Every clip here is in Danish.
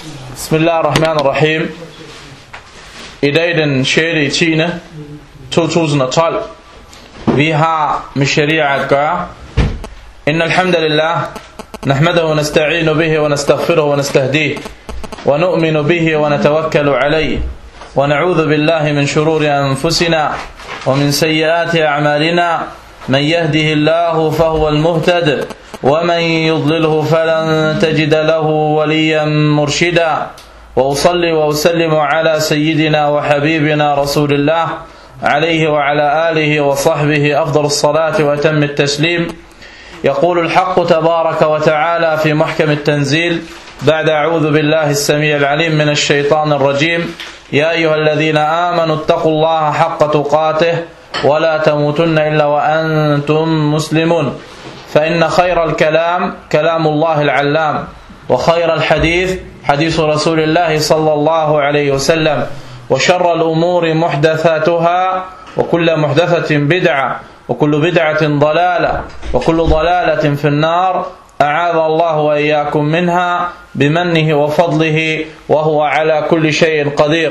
Bismillahirrahmanirrahim. I dag den 6.10.2012. Vi har med sharia at gøre. Inna alhamdulillah nahmaduhu wa nasta'inu bihi wa nastaghfiruhu wa nastahdihi wa nu'minu bihi wa natawakkalu alayhi wa na'udhu billahi min shururi anfusina wa min sayyiati a'malina. من يهده الله فهو المهتد ومن يضلله فلن تجد له وليا مرشدا وأصلي وأسلم على سيدنا وحبيبنا رسول الله عليه وعلى آله وصحبه أفضل الصلاة وأتم التسليم. يقول الحق تبارك وتعالى في محكم التنزيل بعد أعوذ بالله السميع العليم من الشيطان الرجيم: يا أيها الذين آمنوا اتقوا الله حق تقاته ولا تموتن إلا وأنتم مسلمون فإن خير الكلام كلام الله العلام وخير الحديث حديث رسول الله صلى الله عليه وسلم وشر الأمور محدثاتها وكل محدثة بدعة وكل بدعة ضلالة وكل ضلالة في النار أعاذ الله وإياكم منها بمنه وفضله وهو على كل شيء قدير.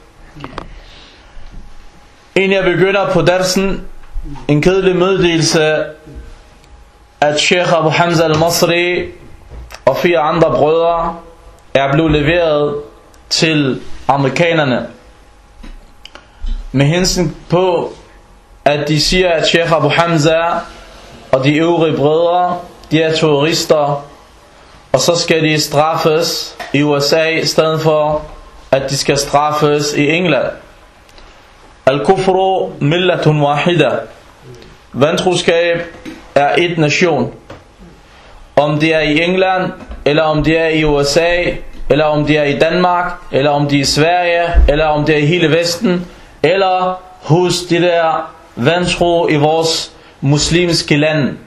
Inden jeg begynder på dersen, en kedelig meddelelse, at Sheikh Abu Hamza al-Masri og 4 andre brødre er blevet leveret til amerikanerne. Med hensyn på, at de siger, at Sheikh Abu Hamza og de øvrige brødre, de er terrorister, og så skal de straffes i USA, i stedet for, at de skal straffes i England. Al-kufru millatun wahida. Vantroskab er et nation. Om det er i England, eller om det er i USA, eller om det er i Danmark, eller om det er i Sverige, eller om det er i hele Vesten, eller hos de der vantro i vores muslimske land.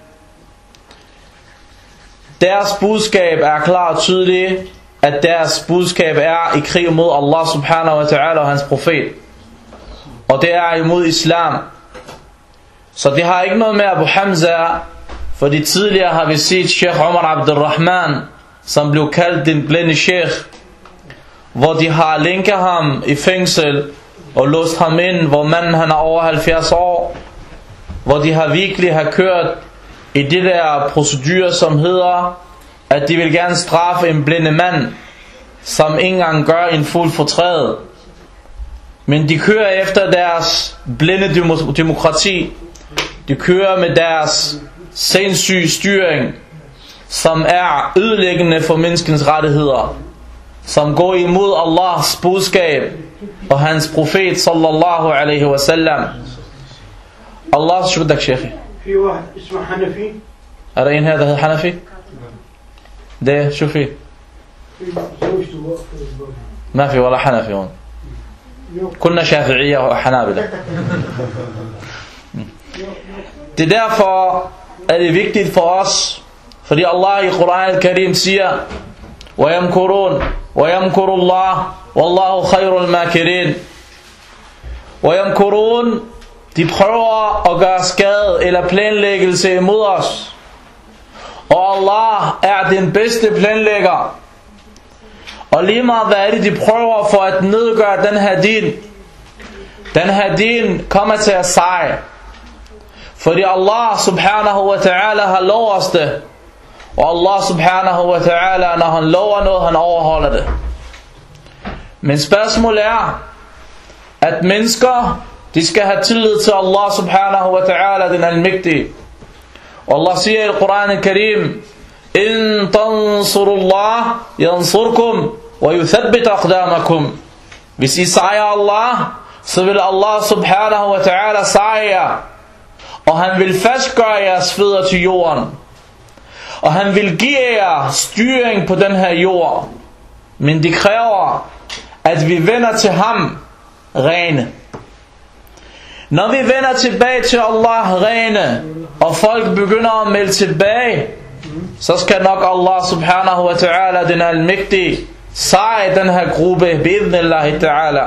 Deres budskab er klart og tydeligt, at deres budskab er i krig mod Allah subhanahu wa ta'ala og hans profet. Og det er imod islam. Så det har ikke noget med Abu Hamza, fordi tidligere har vi set Sheikh Omar Abdurrahman, som blev kaldt den blinde sheikh, hvor de har lænket ham i fængsel og låst ham ind, hvor manden han er over 70 år, hvor de har virkelig har kørt i det der procedure, som hedder, at de vil gerne straffe en blinde mand, som ikke engang gør en fuld fortræd. Men de kører efter deres blinde demokrati. De kører med deres sindssyge styring, som er ødelæggende for menneskens rettigheder, som går imod Allahs budskab og hans profet sallallahu alaihi wasallam. Allah shukdak sheikh. Er der en her der hedder Hanafi? Det shufi. ما في ولا حنفي هون. كنا شافعية وحنابلة. Det er derfor, at det er vigtigt for os, fordi Allah i Koran al-Karim siger: وَيَمْكُرُونَ وَيَمْكُرُ اللَّهُ وَاللَّهُ خَيْرُ الْمَاكِرِينَ. وَيَمْكُرُونَ, de prøver at gøre skade eller planlæggelse imod os, og Allah er den bedste planlægger. Og lige meget hvad er det de prøver for at nedgøre den her din, den her din kommer til at sejre, fordi Allah subhanahu wa ta'ala har lovet os det. Og Allah subhanahu wa ta'ala, når han lover noget, han overholder det. Men spørgsmålet er, at mennesker, de skal have tillid til Allah subhanahu wa ta'ala, den almægtige. Og Allah siger i Koran al-Karim: إن تنصروا الله ينصركم ويثبت أقدامكم. Hvis I sejrer Allah, så vil Allah subhanahu wa ta'ala sejre jer, og han vil fastgøre jeres fødder til jorden, og han vil give jer styring på den her jord. Men det kræver, at vi vender til ham rene. Når vi vender tilbage til Allah rene, og folk begynder at melde tilbage, så skal nok Allah subhanahu wa ta'ala, den almægtige, sejre den her gruppe bi'idhnillahi ta'ala.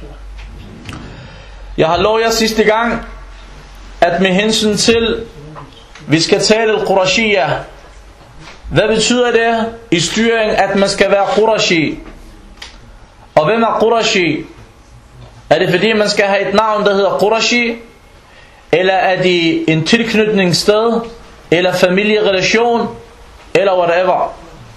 Jeg har lovet jer sidste gang, at med hensyn til, vi skal tale al-Qurashiyya. Hvad betyder det i styring, at man skal være Qurashi? Og hvem er Qurashi? Er det fordi man skal have et navn der hedder Qurashi? Eller er det en tilknytningssted? Eller familierelation? Eller whatever.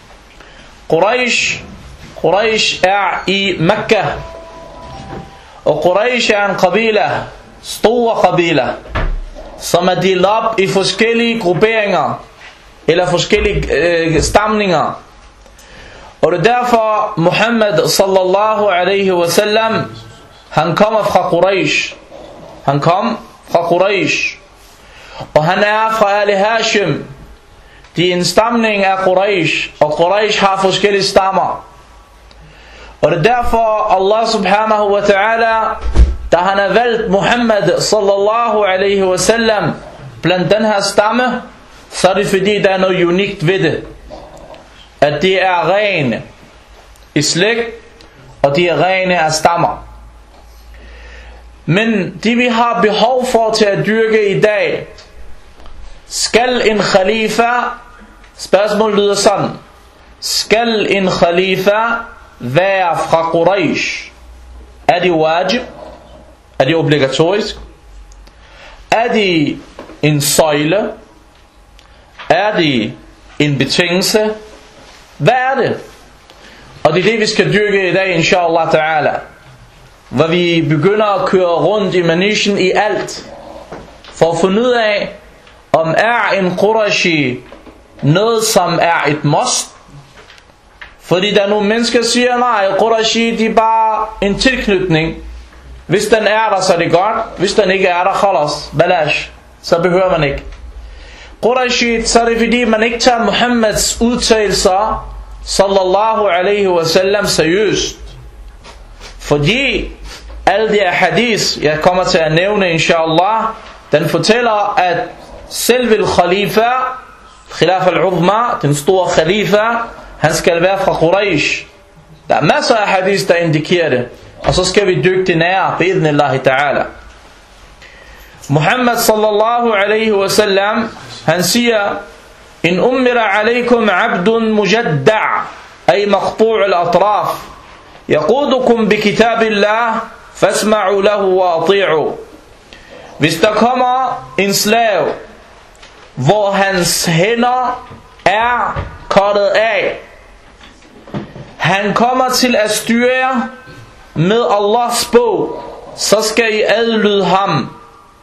Quraysh er i Mekka. Og Quraysh er en qabila, store qabila, som er delt op i forskellige grupperinger eller forskellige stamninger. Og det er derfor Muhammad sallallahu alaihi wasallam, han kommer fra Quraysh. Han kom fra Quraysh. Og han er fra Ali Hashim. De er en stamning af Quraysh. Og Quraysh har forskellige stammer. Og det er derfor Allah subhanahu wa ta'ala, da han har valgt Muhammad sallallahu alaihi wasallam blandt den her stamme, så er det fordi der er noget unikt ved det. At det er rene i slægt, og de er rene af stammer. Men det vi har behov for til at dyrke i dag, skal en khalifa, spørgsmålet lyder sådan, skal en khalifa være fra Quraysh? Er det wajib? Er det obligatorisk? Er det en søjle? Er det en betingelse? Hvad er det? Og det er det vi skal dyrke i dag, inshallah ta'ala. Hvor vi begynder at køre rundt i manishen i alt, for at finde ud af, om er en Qurashi noget som er et must. Fordi der er nogle mennesker der siger, nej, Qurashi de er bare en tilknytning. Hvis den er der, så er det godt. Hvis den ikke er der, khalas, balash, så behøver man ikke. Qurashi, så er det fordi man ikke tager Muhammads udtalelser sallallahu alaihi wasallam seriøst. Fordi alle de her hadith, jeg kommer til at nævne inshallah, den fortæller, at selve khalifa, khilaf al-uzma, den store khalifa, han skal være fra Quraysh. Der er masser af hadith, der indikerer det. Og så skal vi dykke det nær, bi'idhnillahi ta'ala. Muhammad sallallahu alaihi wasallam, han siger, in ummira alaikum abdun mujadda' ay maqtu' al-atraf, yaqudukum bi kitabillah, fasma'u lahu wa ati'u. Hvis der kommer en slave, hvor hans hænder er kottet af, han kommer til at styre med Allahs bog, så skal I adlyde ham.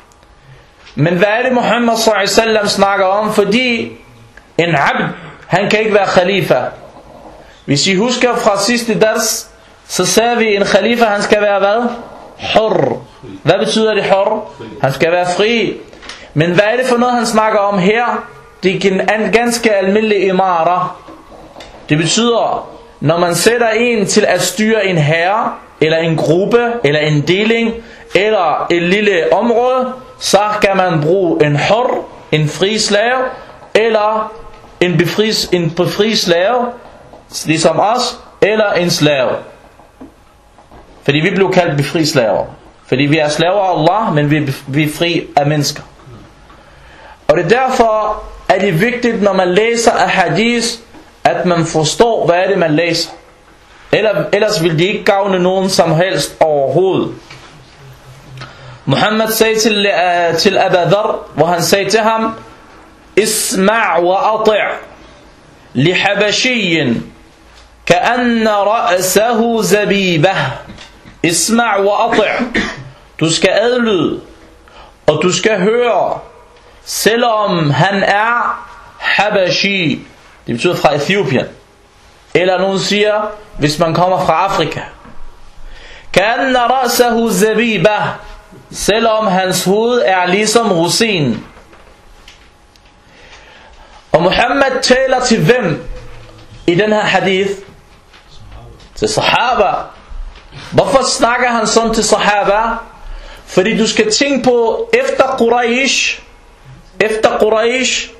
Men hvad er det Muhammad sallallahu alaihi wasallam snakker om? Fordi en abd, han kan ikke være khalifa. Hvis I husker fra sidste dars, så sagde vi, en khalifa, han skal være hvad? Hur. Hvad betyder det hur? Han skal være fri. Men hvad er det for noget han snakker om her? Det er en ganske almindelig imara. Det betyder, når man sætter en til at styre en herre, eller en gruppe, eller en deling, eller et lille område, så kan man bruge en hur, en fri slave, eller en befri slave, ligesom os, eller en slave. Fordi vi blev kaldt befri slaver. Fordi vi er slaver af Allah, men vi er fri af mennesker. Og det er derfor, at det er vigtigt, når man læser af hadith, at man forstår, hvad er det, man læser. Ellers vil det ikke gavne nogen som helst overhovedet. Muhammad sagde til Abu Dharr, hvor han sagde til ham, Isma' wa ati' li habashiyin ka'anna ra'sahu zabibah. Isma' wa ati'. Du skal adlyde, og du skal høre, selvom han er Habashi. Det betyder fra Etiopien. Eller nogen siger, hvis man kommer fra Afrika. Ka'anna ra'sahu zabibah. Selvom hans hoved er ligesom rosin. Og Muhammad taler til hvem i den her hadith? Til sahaba. Hvorfor snakker han sådan til sahaba? Fordi du skal tænke på, efter Quraysh,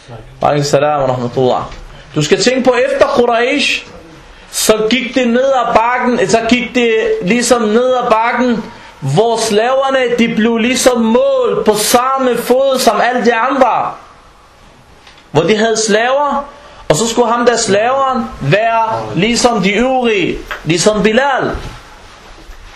du skal tænke på, efter Quraysh, så gik det ned ad bakken, så gik det ligesom ned ad bakken, hvor slaverne, de blev ligesom mål på samme fod som alle de andre. Hvor de havde slaver, og så skulle ham der slaveren være ligesom de øvrige, ligesom Bilal.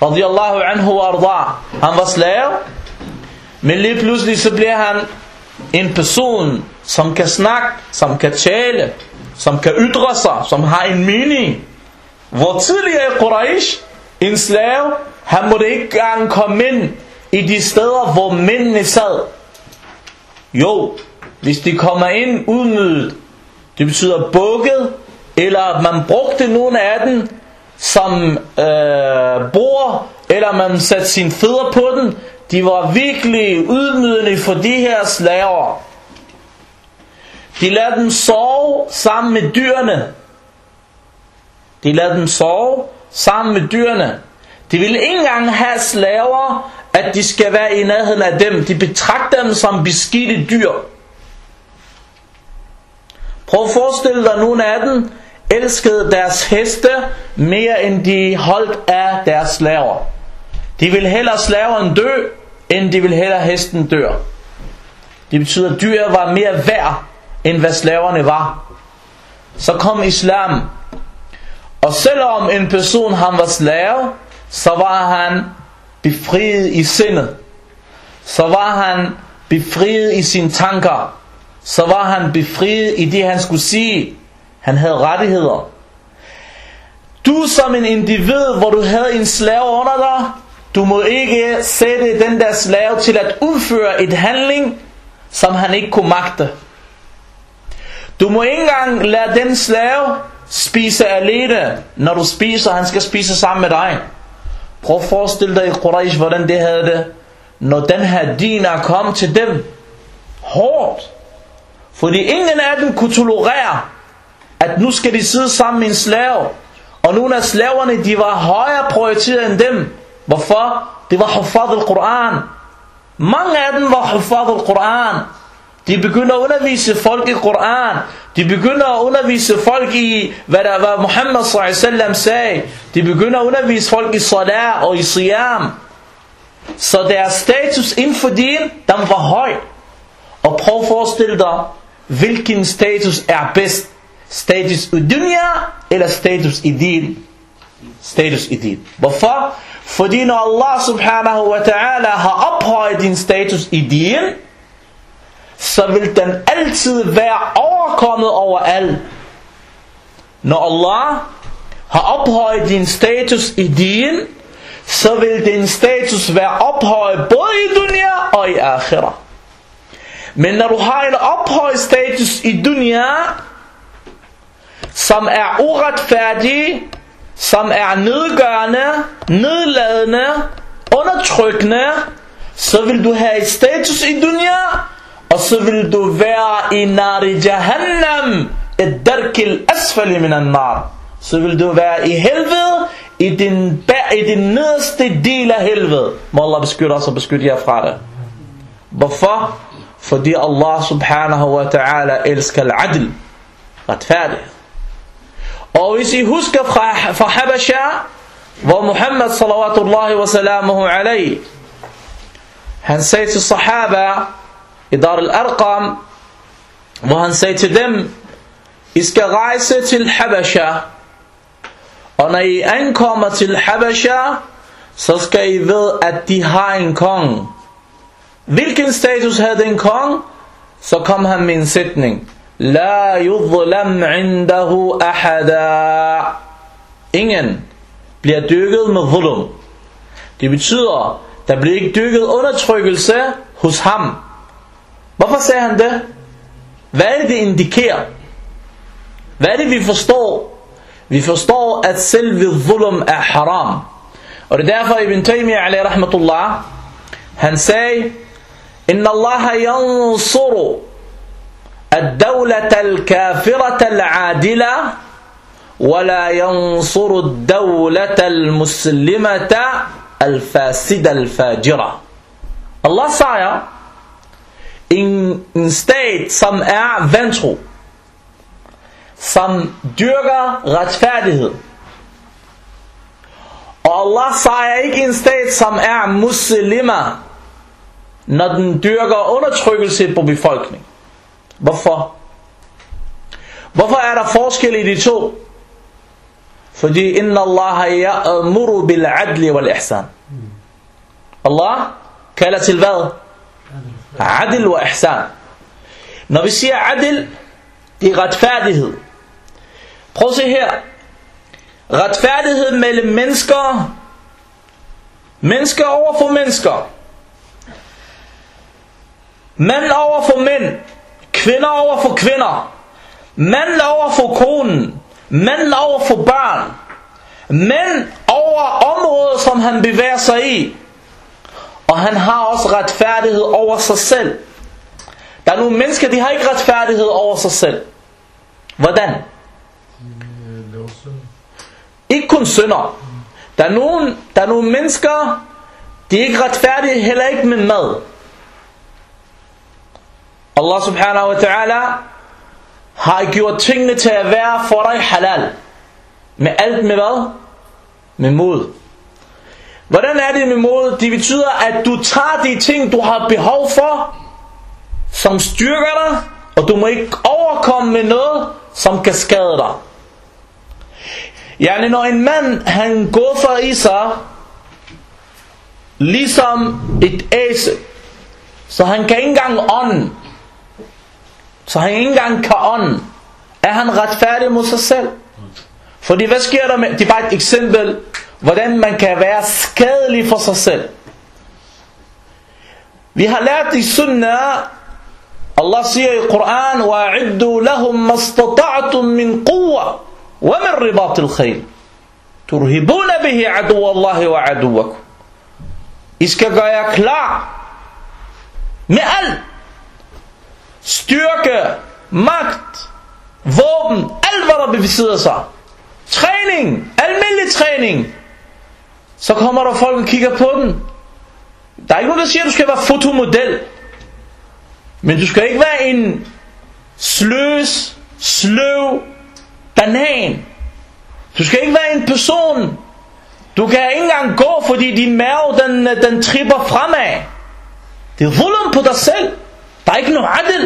radiyallahu anhu wa arda. Han var slave, men lige pludselig så bliver han en person, som kan snakke, som kan tale, som kan ytre sig, som har en mening. Hvor tidligere i Quraysh, en slave, han måtte ikke engang komme ind i de steder, hvor mændene sad. Jo, hvis de kommer ind udmødet, det betyder bukket, eller at man brugte nogle af den som bord, eller man satte sine fødder på den. De var virkelig ydmygende for de her slaver. De lader dem sove sammen med dyrene. De ville ikke engang have slaver, at de skal være i nærheden af dem. De betragter dem som beskidte dyr. Prøv at forestille dig, nogle af dem elskede deres heste mere end de holdt af deres slaver. De ville hellere slaveren dø, end de ville hellere hesten dør. Det betyder, at dyr var mere værd, end hvad slaverne var. Så kom islam. Og selvom en person han var slave, så var han befriet i sindet. Så var han befriet i sine tanker. Så var han befriet i det han skulle sige. Han havde rettigheder. Du som en individ, hvor du havde en slave under dig, du må ikke sætte den der slave til at udføre et handling, som han ikke kunne magte. Du må ikke engang lade den slave spise alene. Når du spiser, han skal spise sammen med dig. Prøv at forestille dig i Quraysh, hvordan det havde det, når den her diner kom til dem. Hårdt. Fordi ingen af dem kunne tolerere, at nu skal de sidde sammen med en slave. Og nogle af slaverne, de var højere prioriteret end dem. Hvorfor? Det var hufad al-Quran. Mange af dem var hufad al-Quran. De begynder at undervise folk i Quran. De begynder at undervise folk i, hvad Muhammad sallallahu alaihi wasallam sagde. De begynder at undervise folk i salat og i siyam. Så deres status inden for din, den var høj. Og prøv at forestille dig, hvilken status er bedst. Status i dunya eller status i din? Status i din. Hvorfor? Fordi når Allah subhanahu wa ta'ala har ophøjet din status i din, så vil den altid være overkommet over alt. Når Allah har ophøjet din status i din, så vil din status være ophøjet både i dunya og i akhirah. Men når du har en ophøjet status i dunya, som er uretfærdig, som er nedgørende, nedladende, undertrykkende, så vil du have et status i dunya, og så vil du være i nari jahannam, et darkil asfali minan nar. Så vil du være i helvede, i den nederste del af helvede. Må Allah beskytte os og beskytte jer fra det. Hvorfor? Fordi Allah subhanahu wa ta'ala elsker al-adl, retfærdighed. Og hvis I husker fra Habasha, hvor Muhammad sallallahu wa sallamuhu alayhi, han sagde til sahaba i Dar al-Arqam, hvor han sagde til dem, I skal rejse til Habasha, og når I ankommer til Habasha, så skal I vide, at de har en konge. Hvilken status havde den konge? Så kom han med en sætning. La yudlam indahu ahada. Ingen bliver dykket med zulum. Det betyder, der bliver ikke dykket undertrykkelse hos ham. Hvorfor sagde han det? Hvad er det indikerer? Hvad er det vi forstår? Vi forstår at selve zulum er haram. Og det er derfor Ibn Taymiyyah alayhi rahmatullah, han sagde, Inna Allah yansuru الدولة الكافرة العادلة ولا ينصر الدولة المسلمة الفاسدة الفاجرة. Allah siger, en stat som er vantro, som dyrker retfærdighed. Og Allah siger ikke en stat som er muslimer, når den dyrker undertrykkelse på befolkningen. Hvorfor? Hvorfor er der forskel i de to? Fordi inna Allah ya'muru bil adli wal ihsan. Allah kalder til hvad? Adl og ihsan. Når vi siger adl, det er retfærdighed. Prøv at se her. Retfærdighed mellem mennesker. Mennesker over for mennesker. Mænd over for mænd. Kvinder over for kvinder. Mænd over for konen. Mænd over for børn. Mænd over området, som han bevæger sig i. Og han har også retfærdighed over sig selv. Der er nogle mennesker, de har ikke retfærdighed over sig selv. Hvordan? Ikke kun synder. Der er nogle mennesker, de er ikke retfærdige, heller ikke med mad. Allah subhanahu wa ta'ala har gjort tingene til at være for dig halal. Med alt med hvad? Med mod. Hvordan er det med mod? Det betyder, at du tager de ting, du har behov for, som styrker dig, og du må ikke overkomme med noget, som kan skade dig. Yani når en mand, han går for i sig, ligesom et æsel, så han kan ikke engang ånde, så han ikke engang kan ånde, er han retfærdig mod sig selv? Fordi hvad sker der med, det er bare et eksempel, hvordan man kan være skadelig for sig selv. Vi har lært i sunnah, Allah siger i Koran, وَأَعِدُّوا لَهُمْ مَسْتَطَعْتُمْ مِنْ قُوَّةٍ وَمِنْ رِبَاطِ الْخَيْلِ تُرْهِبُونَ بِهِ عَدُوَّ اللَّهِ وَعَدُوَّكُمْ. I skal gøre jer klar med alt. Styrke, magt, våben, alt hvad der besidder sig. Træning, almindelig træning. Så kommer der folk og kigger på den. Der er ikke nogen der siger at du skal være fotomodel. Men du skal ikke være en sløv banan. Du skal ikke være en person. Du kan ikke engang gå, fordi din mave den tripper fremad. Det er zulm på dig selv. Der er ikke noget adl.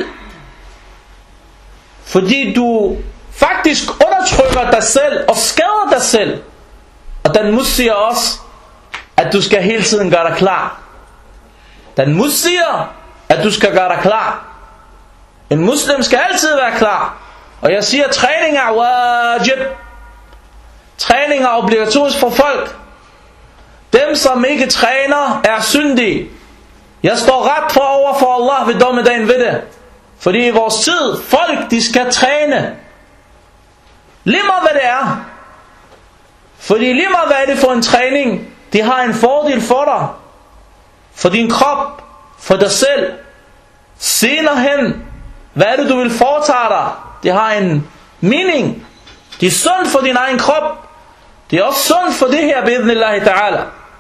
Fordi du faktisk undertrykker dig selv og skader dig selv. Og den mus siger også, at du skal hele tiden gøre dig klar. Den mus siger, at du skal gøre dig klar. En muslim skal altid være klar. Og jeg siger, træning er wajib. Træning er obligatorisk for folk. Dem som ikke træner er syndige. Jeg står ret for over for Allah ved dommedagen ved det. Fordi i vores tid, folk de skal træne. Lige meget hvad det er. Fordi lige meget hvad er det for en træning, de har en fordel for dig. For din krop, for dig selv. Senere hen, hvad er det du vil foretage dig? Det har en mening. Det er sundt for din egen krop. Det er også sundt for det her, bi'idhnillahi ta'ala.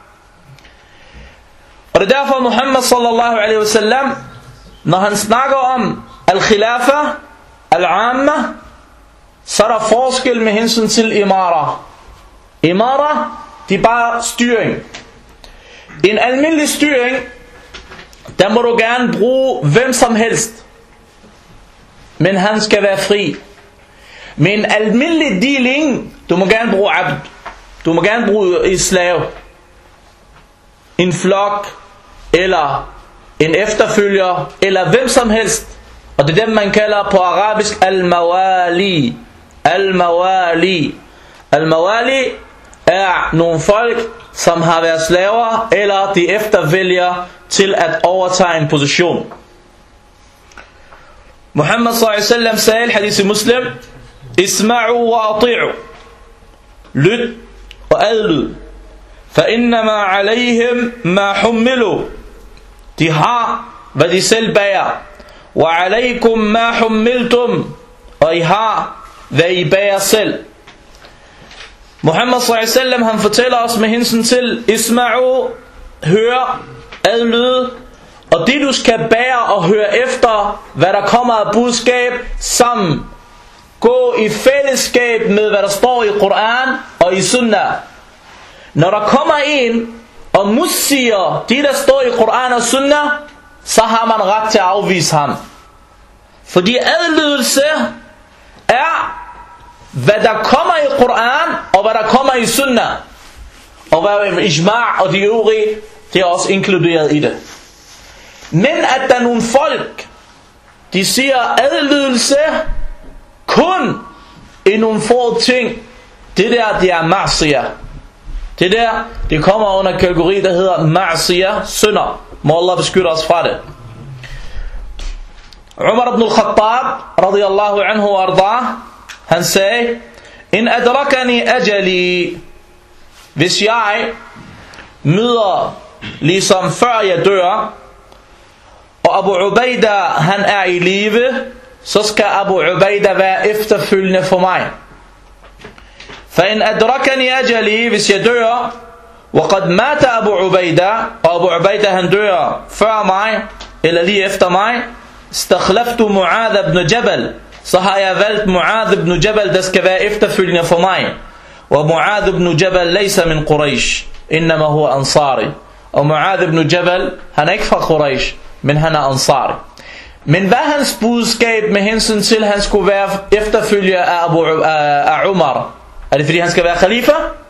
Og det er derfor Muhammad sallallahu alaihi wasallam, når han snakker om al-khilafa, al-amma, så er der forskel med hensyn til imara. Imara, det er bare styring. En almindelig styring, der må du gerne bruge hvem som helst. Men han skal være fri. Men en almindelig dealing, du må gerne bruge abd. Du må gerne bruge en slave. En flok, eller en efterfølger, eller hvem som helst. Og det er dem man kalder på arabisk al-mawali. Al-mawali. Al-mawali er nogle folk, som har været slaver, eller de eftervælger til at overtage en position. Muhammad sallallahu alaihi wasallam sagde i hadith i Muslim, isma'u wa ati'u. Lyt og adlyd. فَإِنَّمَا عَلَيْهِمْ مَا حُمِّلُوا. De har, hvad de selv bærer. وَعَلَيْكُمْ مَا حُمِّلْتُمْ. Og I har, hvad I bærer selv. Muhammad sallallahu alaihi wasallam, han fortæller os med hensyn til isma'u, hør, adlyde, og det du skal bære og høre efter, hvad der kommer af budskab, sammen. Gå i fællesskab med hvad der står i Koran og i Sunnah. Når der kommer en og modsiger det der står i Koran og Sunnah, så har man ret til at afvise ham. Fordi adlydelse er hvad der kommer i Koran, og hvad der kommer i Sunnah, og hvad ijma' og de øvrige, det er også inkluderet i det. Men at der er nogle folk, de siger adlydelse kun i nogle få ting, det der, det er ma'siyah. Det der, det kommer under kategori, der hedder ma'siyah, synder. Må Allah beskytte os fra det. Umar ibn al-Khattab, radiyallahu anhu wa ardah, han sagde, in adrakani ajali, hvis jeg møder, ligesom før jeg dør, og Abu Ubaida, han er i live, så skal Abu Ubaida være efterfølgende for mig. فإن أدركني أجلي hvis jeg dør وقد مات أبو عبيدة og Abu Ubaida han dør før mig eller lige efter mig استخلفت معاذ بن جبل så har jeg valgt Mu'adh ibn Jabal der skal være efterfølgende for mig ومعاذ بن جبل ليس من قريش إنما هو أنصاري og Mu'adh ibn Jabal han er ikke fra Quraysh men han er Ansari. Men hvad hans budskab med hensyn til at han skulle være efterfølger af Umar? Er det fordi han skal være khalifa?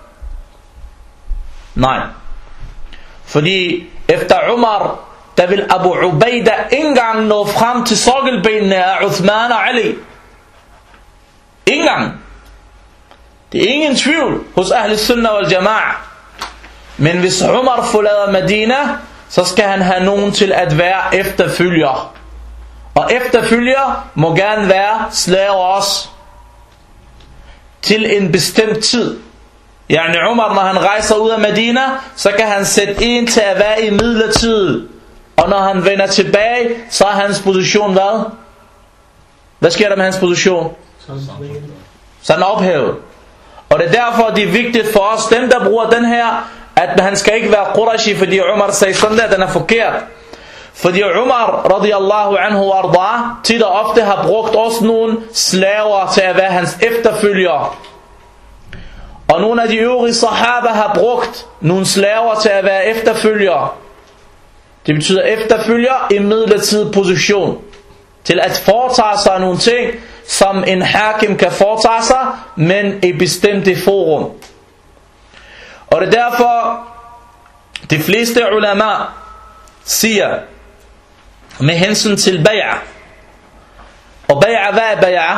Nej. Fordi efter Umar, der vil Abu Ubaida ikke engang nå frem til sokkelbenene af Uthman og Ali. Ikke engang. Det er ingen tvivl hos Ahl Sunnah wal Jama'a. Men hvis Umar forlader Medina, så skal han have nogen til at være efterfølger. Og efterfølger må gerne være slaver også. Til en bestemt tid. Yani Umar, når han rejser ud af Medina, så kan han sætte en til at være i midlertid. Og når han vender tilbage, så er hans position hvad? Hvad sker der med hans position? Så er den ophævet. Og det er derfor, det er vigtigt for os, dem der bruger den her, at han skal ikke være Qurashi, fordi Umar sagde sådan der, den er forkert. Fordi Umar radiyallahu anhu arda tit og ofte har brugt også nogle slaver til at være hans efterfølger. Og nogle af de øvrige sahaba har brugt nogle slaver til at være efterfølger. Det betyder efterfølger i midlertidig position. Til at foretage sig nogle ting, som en hakim kan foretage sig, men i bestemte forum. Og det er derfor, de fleste ulama siger, med hensyn til bay'a. Og bay'a, hvad er bay'a?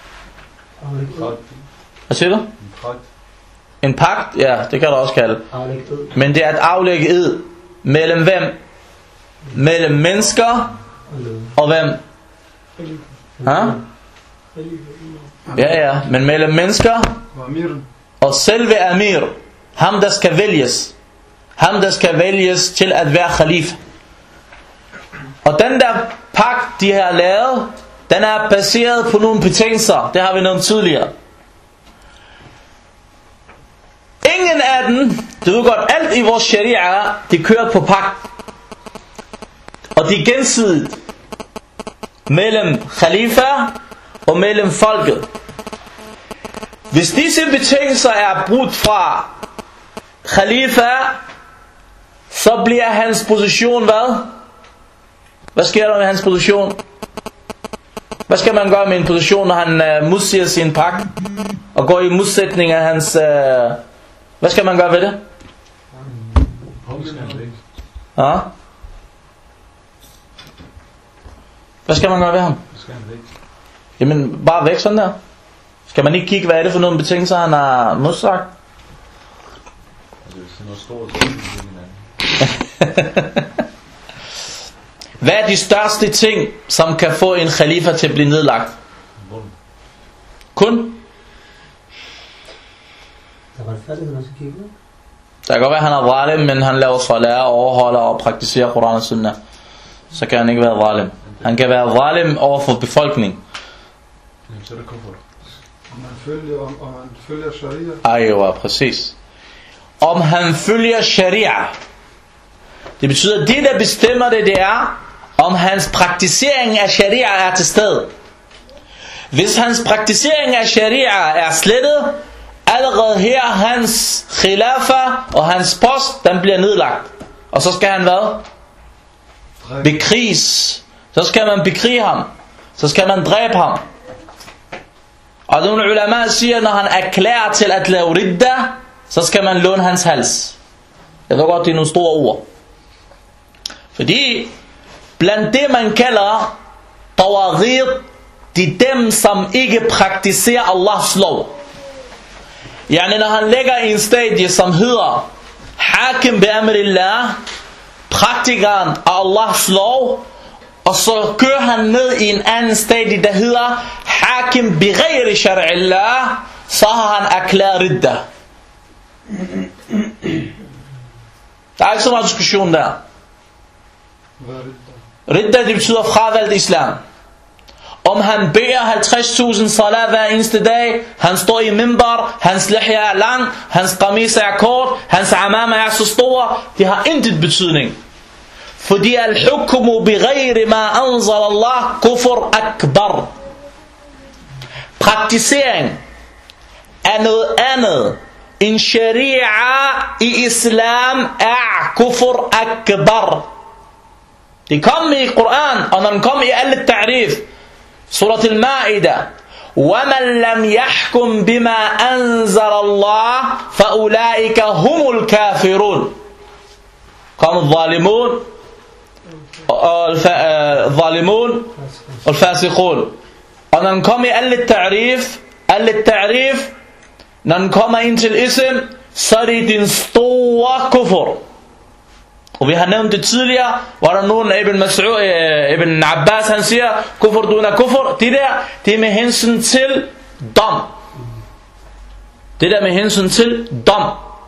Hvad siger du? En pagt? Ja, det kan du også kalde. Men det er at aflægge ed. Mellem hvem? Mellem mennesker og hvem? Ha? Ja, men mellem mennesker og selve amir. Ham der skal vælges. Ham der skal vælges til at være khalifa. Og den der pagt de har lavet, den er baseret på nogle betingelser. Det har vi nævnt tidligere. Ingen af dem, du ved godt, alt i vores sharia, de kører på pagt. Og de er gensidigt mellem khalifa og mellem folket. Hvis disse betingelser er brudt fra khalifa, så bliver hans position hvad? Hvad sker der med hans position? Hvad skal man gøre med en position, når han modsiger sin pagt og går i modsætning af hans... Hvad skal man gøre ved det? Ja? Hvad skal man gøre ved ham? Jamen bare væk sådan der. Skal man ikke kigge, hvad er det for nogle betingelser, han har modsagt? Hvad er de største ting, som kan få en khalifa til at blive nedlagt? Kun? Der kan godt være, at han er zalim, men han laver salat, overholder og praktiserer Koran og Sunnah. Så kan han ikke være zalim. Han kan være zalim over for befolkningen. Så er det kufur. Om han følger sharia. Ejwa, præcis. Om han følger sharia. Det betyder, at det der bestemmer det er, om hans praktisering af sharia er til stede. Hvis hans praktisering af sharia er slettet, allerede her hans khilafa og hans post, den bliver nedlagt. Og så skal han hvad? Bekriges. Så skal man bekrige ham. Så skal man dræbe ham. Og nogle ulama siger, når han erklærer til at lave ridda, så skal man låne hans hals. Jeg ved godt, det er nogle store ord. Fordi blandt det man kalder tawaghit, de dem som ikke praktiserer Allahs lov. Yani når han lægger i en stadie som hedder hakim bi amrillah, praktikeren af Allahs lov, og så kører han ned i en anden stadie der hedder hakim bi ghayri shar'illah, så har han erklæret ridda. Der er ikke så meget diskussion der. Ridda, det betyder fravalgt islam. Om han beder 50.000 salat hver eneste dag, han står i mimbar, hans lihya er lang, hans qamis er kort, hans amama er så stor, det har intet betydning. Fordi al-hukmu bi ghayri ma anzal Allah kufr akbar. Praktisering er noget andet end sharia i islam er kufr akbar. Det kom i Koran, og når den kom i alle ta'rif, Surat al-Ma'idah, وَمَنْ لَمْ يَحْكُمْ بِمَا أَنزَلَ اللَّهِ فَأُولَٰئِكَ هُمُ الْكَافِرُونَ. Kom الظالمون والفاسقون. Og når den kom i alle ta'rif, når den kommer ind til ism, så er det din store kufr. Og vi har nævnt det tidligere, hvor der nogen Ibn Abbas han siger, kufr duna kufr, det er med hensyn til dom. Det der med hensyn til dom.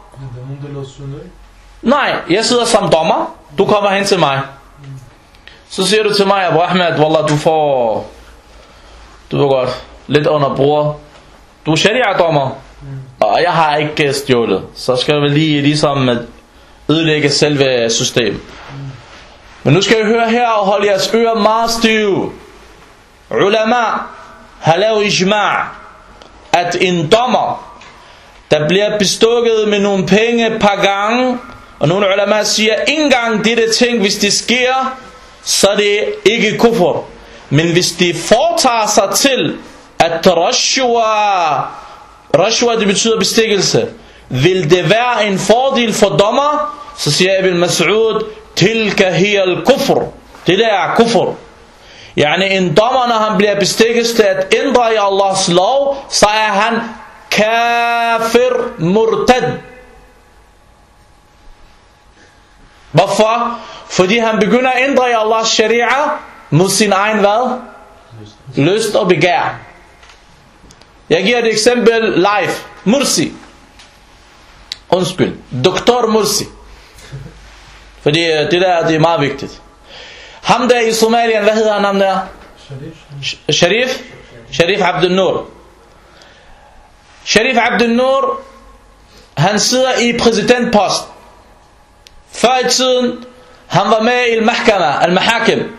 Nej, jeg sidder som dommer, du kommer hen til mig. Så siger du til mig, Abu Ahmed, wallah, du ved godt, lidt under bord. Du er sharia-dommer, og jeg har ikke stjålet. Så skal vi lige ligesom ødelægge selve systemet. Men nu skal I høre her og holde jeres ører meget stive. Ulama har lavet ijma' at en dommer, der bliver bestukket med nogle penge et par gange, og nogle ulama siger, ikke engang dette ting, hvis det sker, så er det ikke kufr. Men hvis de foretager sig til at rashwa, det betyder bestikkelse, vil det være en fordel for dommer, så siger Ibn Mas'ud, tilka hiya al-kufr. Det der er kufr. Yani en dommer, når han bliver bestikket til at ændre i Allahs lov, så er han kafir murtad. Hvorfor? Fordi han begynder at ændre i Allahs sharia mod sin egen hvad? Lyst og begær. Jeg giver et eksempel live. Mursi. Undskyld. Dr. Mursi. Fordi det der, det er meget vigtigt. Ham der i Somalien, hvad hedder han ham der? Sharif Abdel Noor. Sharif Abdel Noor, han sidder i præsidentpost. Før i tiden, han var med i al-Mahakim.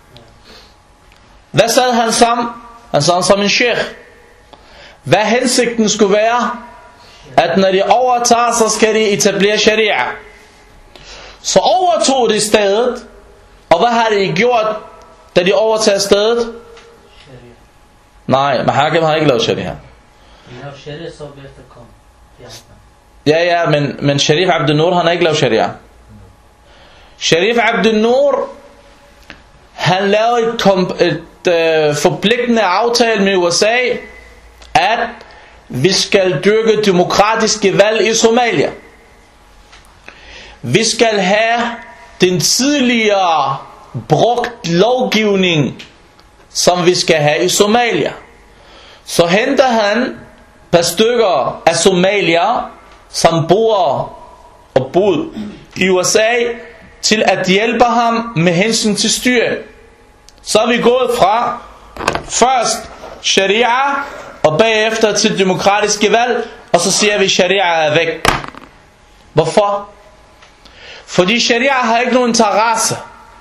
Hvad sad han som? Han sad som en sheikh. Hvad hensigten skulle være? At når de overtager, så skal de etablere sharia. Så overtog de stedet. Og hvad har de gjort, da de overtager stedet? Sharia. Nej, Mahakim har ikke lavet sharia. De har sharia, så efterkom. Ja, men Sharif Abdel Noor, han har ikke lavet sharia. Sharif Abdel Noor, han lavede et forpligtende aftale med USA, at vi skal dyrke demokratiske valg i Somalia. Vi skal have den tidligere brugt lovgivning, som vi skal have i Somalia. Så henter han par stykker af somalier, som bor og boede i USA, til at hjælpe ham med hensyn til styring. Så er vi gået fra først sharia, og bagefter til demokratiske valg, og så siger vi, sharia er væk. Hvorfor? Fordi sharia har ikke nogen interesse.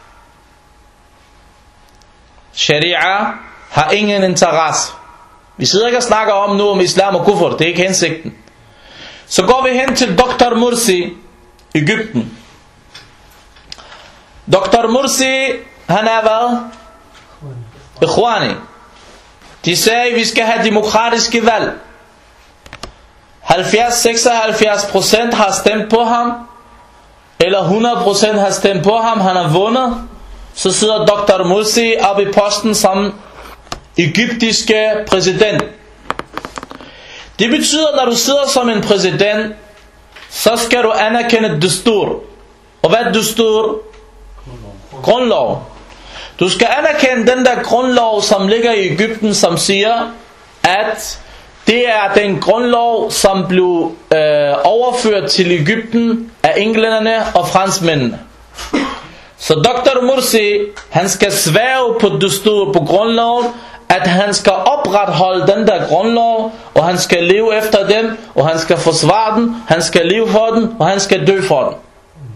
Sharia har ingen interesse. Vi sidder ikke og snakker om nu om islam og kufr, det er ikke hensigten. Så går vi hen til Dr. Mursi, Egypten. Dr. Mursi, han er hvad? Ikhwani. De sagde, at vi skal have demokratiske valg. 70-76% har stemt på ham, eller 100% har stemt på ham, han har vundet. Så sidder Dr. Morsi op i posten som egyptiske præsident. Det betyder, når du sidder som en præsident, så skal du anerkende dustur. Og hvad er dustur? Grundlov. Du skal anerkende den der grundlov, som ligger i Egypten, som siger, at det er den grundlov, som blev overført til Egypten af englænderne og franskmændene. Så Dr. Morsi, han skal sværge på dustur, på grundloven, at han skal opretholde den der grundlov, og han skal leve efter den, og han skal forsvare den, han skal leve for den, og han skal dø for den.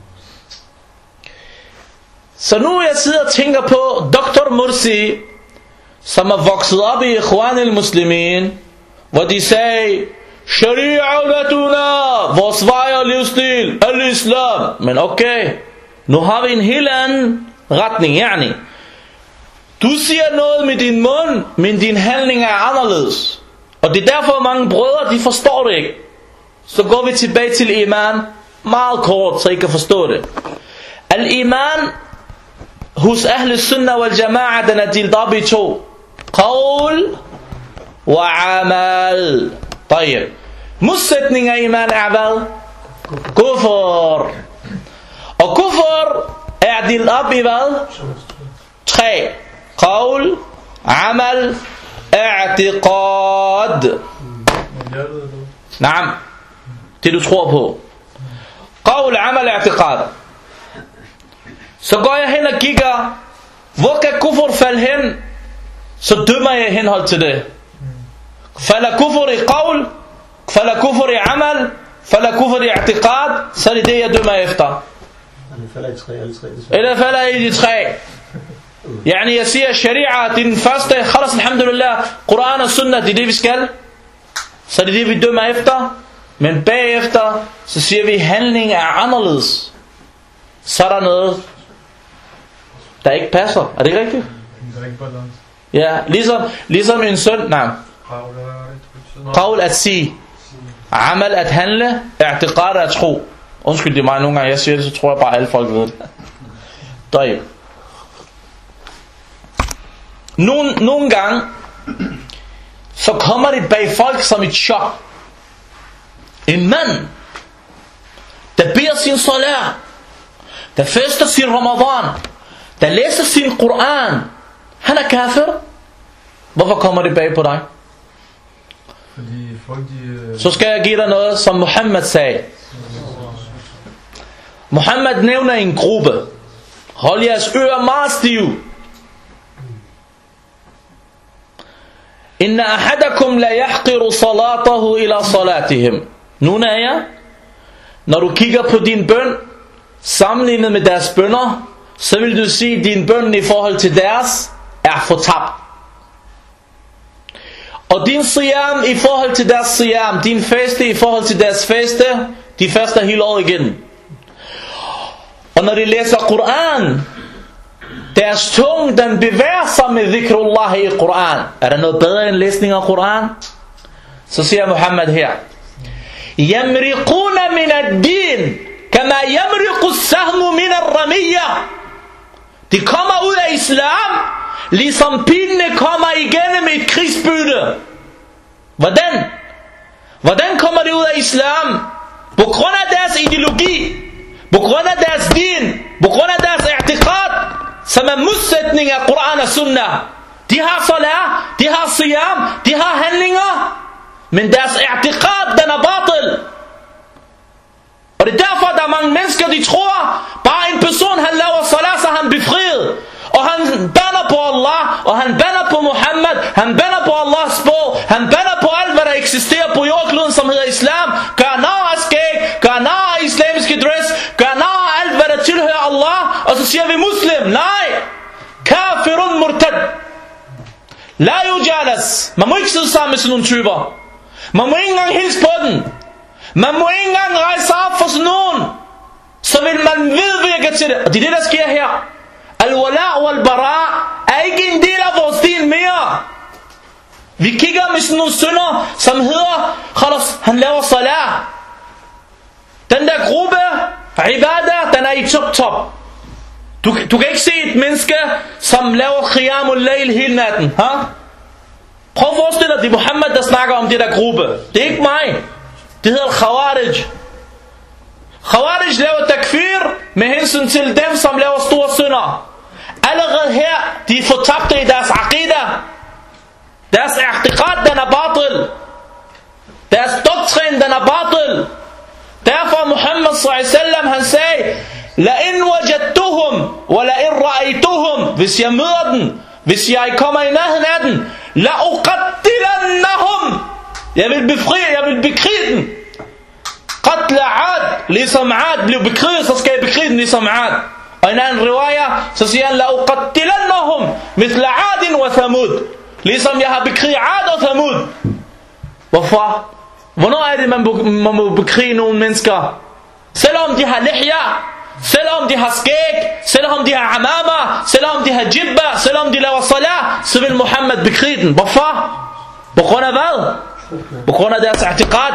Så nu jeg sidder og tænker på Dr. Morsi, som er vokset op i Ikhwan al-Muslimin, hvor de sagde, Shari'atuna, vores vej og livsstil, al-Islam. Men okay, nu har vi en helt anden retning, yani. Du siger noget med din mund, men din handling er anderledes. Og det er derfor mange brødre, de forstår det ikke. Så går vi tilbage til iman, meget kort, så I kan forstå det. Al-iman hos Ahl Sunnah wal Jama'a, den er delt op i to. Qawl wa amal. طيب. Modsætning af iman er hvad? Kufr. Og kufr er delt op i hvad? 3. Qawl, amal, i'tiqad. Naam. Det du tror på. Qawl, amal, i'tiqad. Så går jeg hen og kigger, hvor kan kufr falde hen? Så dømmer jeg henhold til det. Falder kufr i qawl, falder kufr i amal, falder kufr i i'tiqad, så er det det jeg dømmer efter. Eller falder i de 3. Yani jeg siger, sharia, det er den første, khalas alhamdulillah, Quran og Sunnah, det er det vi skal. Så det er det vi dømmer efter. Men bagefter, så siger vi, handling er anderledes. Så er der noget, der ikke passer. Er det ikke rigtigt? Ja, ligesom en søn. Nej. Qawl at sige, amal at handle, i'tiqad at tro. Undskyld, det er mig nogle gange, jeg siger det, så tror jeg bare alle folk ved det. Døj. Nogle gange, så kommer det bag folk som et chok. En mand, der beder sin salat, der fester sin Ramadan, der læser sin Quran, han er kafir. Hvorfor kommer det bag på dig? Fordi folk de... Så skal jeg give dig noget, som Muhammad sagde. Muhammad nævner en gruppe. Hold jeres ører meget stive. Inna ahadakum la yahqiru salatahu ila salatihim. Nogle af jer, når du kigger på din bøn, sammenlignet med deres bønner, så vil du sige, at din bøn i forhold til deres er fortabt. Og din siyam i forhold til deres siyam, din faste i forhold til deres faste, de faster hele året igen. Og når de læser Quran, deres tunge, den bevæger sig med dhikrullah i Quran. Er der noget bedre end læsning af Quran? Så siger Muhammad her, Yamriquna min ad-din, kama yamriqu as-sahmu min ar-ramiyya. De kommer ud af islam, ligesom pilene kommer igennem et krigsbytte. Hvordan? Hvordan kommer de ud af islam? På grund af deres ideologi, på grund af deres din, på grund af deres i'tiqad, som er modsætning af Quran og Sunnah. De har salat, de har siyam, de har handlinger, men deres i'tiqad, den er batil. Og det er derfor, der er mange mennesker, de tror, bare en person, han laver salat, så han befriet. Og han bander på Allah, og han bander på Muhammad, han bander på Allahs sprog, han bander på alt, hvad der eksisterer på jordkloden, som hedder islam. Gør nar af skæg, gør nar af islamiske dress, gør nar af alt, hvad der tilhører Allah, og så siger vi muslim. Nej! Kafirun murtad. La yujalas. Man må ikke sidde sammen med sådan nogle typer. Man må ikke engang hilse på den. Man må ikke engang rejse op for sådan nogen. Så vil man vedvirke til det. Og det er det, der sker her. Al-wala' wal-bara' er ikke en del af vores din mere. Vi kigger med sådan nogle synder, som hedder, han laver salat. Den der gruppe, ibadah, den er i top. Du kan ikke se et menneske, som laver qiyamul layl hele natten. Ha? Prøv at forestille dig, det er Muhammad, der snakker om det der gruppe. Det er ikke mig. Det hedder Khawarij. Khawarij laver takfir med hensyn til dem, som laver store synder. Allerede her, de er fortabte i deres aqidah. Deres i'tiqad, den er batil. Deres doktrin, den er batil. Derfor Muhammad s.a.v. han sagde, la in wajadtuhum, wa la in ra'aytuhum, hvis jeg møder den, hvis jeg kommer i nærheden af den, la uqattilannahum, jeg vil bekrige den. Qatla Ad, ligesom Ad blev bekriget, så skal jeg bekrige den ligesom Ad. Og i en anden riwaya, så siger han, la uqattilannahum, mithla Adin wa Thamud, ligesom jeg har bekriget Ad og Thamud. Hvorfor? Hvornår er det, man må bekrige nogle mennesker? Selvom de har lihya, selvom de har skæg, selvom de har amama, selvom de har jibba, selvom de laver salat, så vil Muhammad bekrige den. Hvorfor? På grund af hvad? På grund af deres i'tiqad.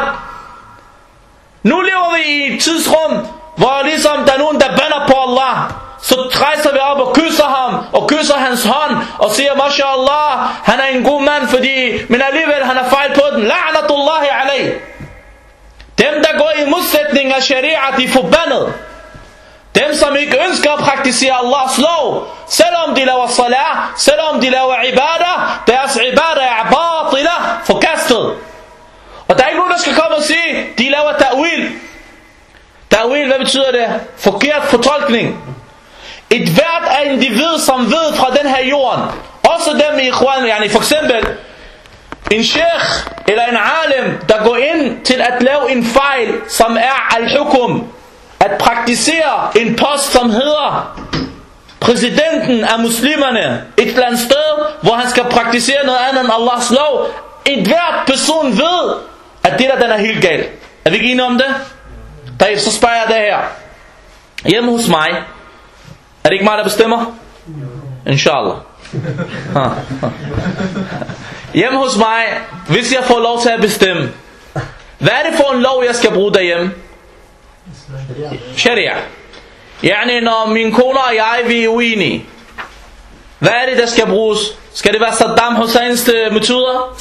Nu lever vi i et tidsrum, hvor ligesom der er nogen, der bander på Allah. Så rejser vi op og kysser ham, og kysser hans hånd, og siger, mashallah, han er en god mand, men alligevel han er fejl på den. La'natullahi alayh. Dem, der går i modsætning af sharia, de er forbandet. Dem, som ikke ønsker at praktisere Allahs lov, selvom de laver salat, selvom de laver ibadah, deres ibadah er batila, forkastet. Og der er ikke nogen, der skal komme og sige, de laver ta'wil. Ta'wil, hvad betyder det? Forkert fortolkning. Et hvert af individ, som ved fra den her jorden, også dem i ikhwan, yani for eksempel en sheikh eller en alim, der går ind til at lave en fejl, som er al-hukum, at praktisere en post, som hedder præsidenten af muslimerne, et eller andet sted, hvor han skal praktisere noget andet end Allahs lov. Et hvert person ved, at det der, den er helt galt. Er vi ikke enige om det? Så spørger jeg det her. Hjemme hos mig, er det ikke mig, der bestemmer? Inshallah. Hjemme hos mig, hvis jeg får lov til at bestemme, hvad er det for en lov, jeg skal bruge derhjemme? Sharia. Yani når min kone og jeg, vi er uenige, hvad er det, der skal bruges? Skal det være Saddam Husseins metoder?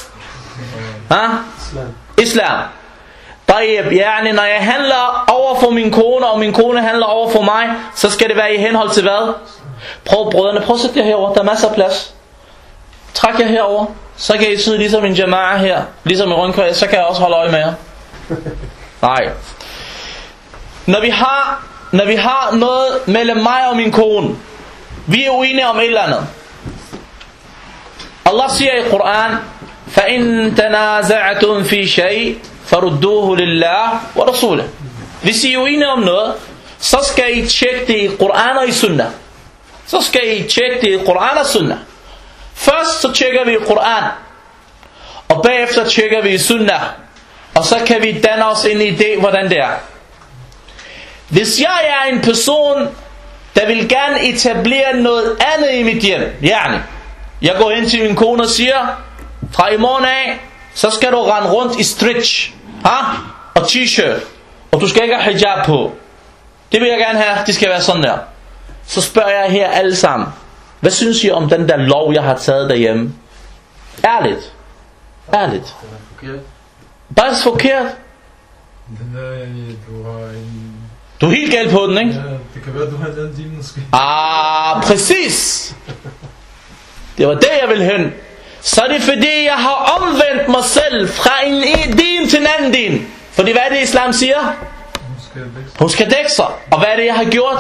Islam. Yani når jeg handler over for min kone, og min kone handler over for mig, så skal det være i henhold til hvad? Brødrene, prøv at sætte jer herover, der er masser af plads. Træk jer herover, så kan I sidde ligesom en jama'a her, ligesom i rundkvæg, så kan jeg også holde øje med jer. Nej. Når vi har noget mellem mig og min kone, vi er uenige om et eller andet. Allah siger i Koran, فَإِن تَنَازَعْتُمْ فِي شَيْءٍ فَرُدُّوهُ لِلَّهِ وَرَسُولِهِ. Hvis I er uenige om noget, så skal I tjekke det i Koran og i Sunnah. Først så tjekker vi i Koran, og bagefter tjekker vi i Sunnah, og så kan vi danne os en idé, hvordan det er. Hvis jeg er en person, der vil gerne etablere noget andet i mit hjem, jeg går hen til min kone og siger, fra i morgen af, så skal du rende rundt i stretch, og t-shirt, og du skal ikke have hijab på. Det vil jeg gerne have, det skal være sådan der. Så spørger jeg her alle sammen, hvad synes I om den der lov, jeg har taget derhjemme? Ærligt. Bare forkert. Den der, du har en... Du er helt galt på den, ikke? Ja, det kan være, du har en anden din måske. Præcis. Det var det, jeg ville hen. Så er det fordi, jeg har omvendt mig selv fra en din til en anden din. Fordi hvad er det, islam siger? Hun skal dække sig. Og hvad er det, jeg har gjort?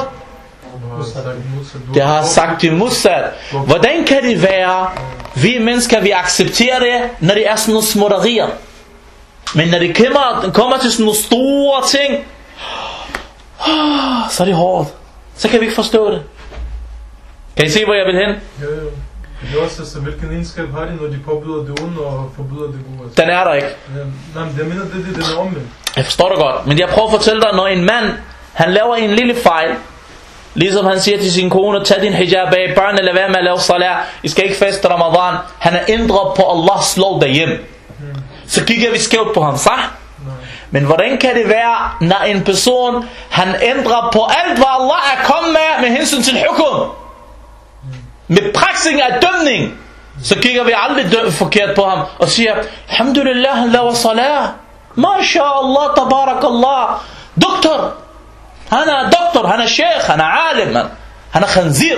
Jeg har sagt det modsat. Hvordan kan det være, vi mennesker, vi accepterer det, når det er sådan nogle småtterier? Men når det kommer til sådan nogle store ting, så er det hårdt. Så kan vi ikke forstå det. Kan I se, hvor jeg vil hen? Ja. Det er også, hvilken egenskab har de, når de påbyder det onde og forbyder det gode? Den er der ikke. Ja, nej, men jeg mener, det er omvendt. Jeg forstår det godt. Men jeg prøver at fortælle dig, når en mand, han laver en lille fejl, Ligesom han siger til sin kone, tag din hijab af, børnene lad være med at lave salat, I skal ikke feste Ramadan. Han er ændret på Allahs lov derhjemme. Så kigger vi skævt på ham, så? Men hvordan kan det være, når en person, han ændrer på alt, hvad Allah er kommet med hensyn til hukum, med praksis af dømning, så kigger vi aldrig forkert på ham og siger, alhamdulillah, han laver salat, mashallah, tabarakallah, doktor, han er doktor, han er sheikh, han er alim, han er khanzir.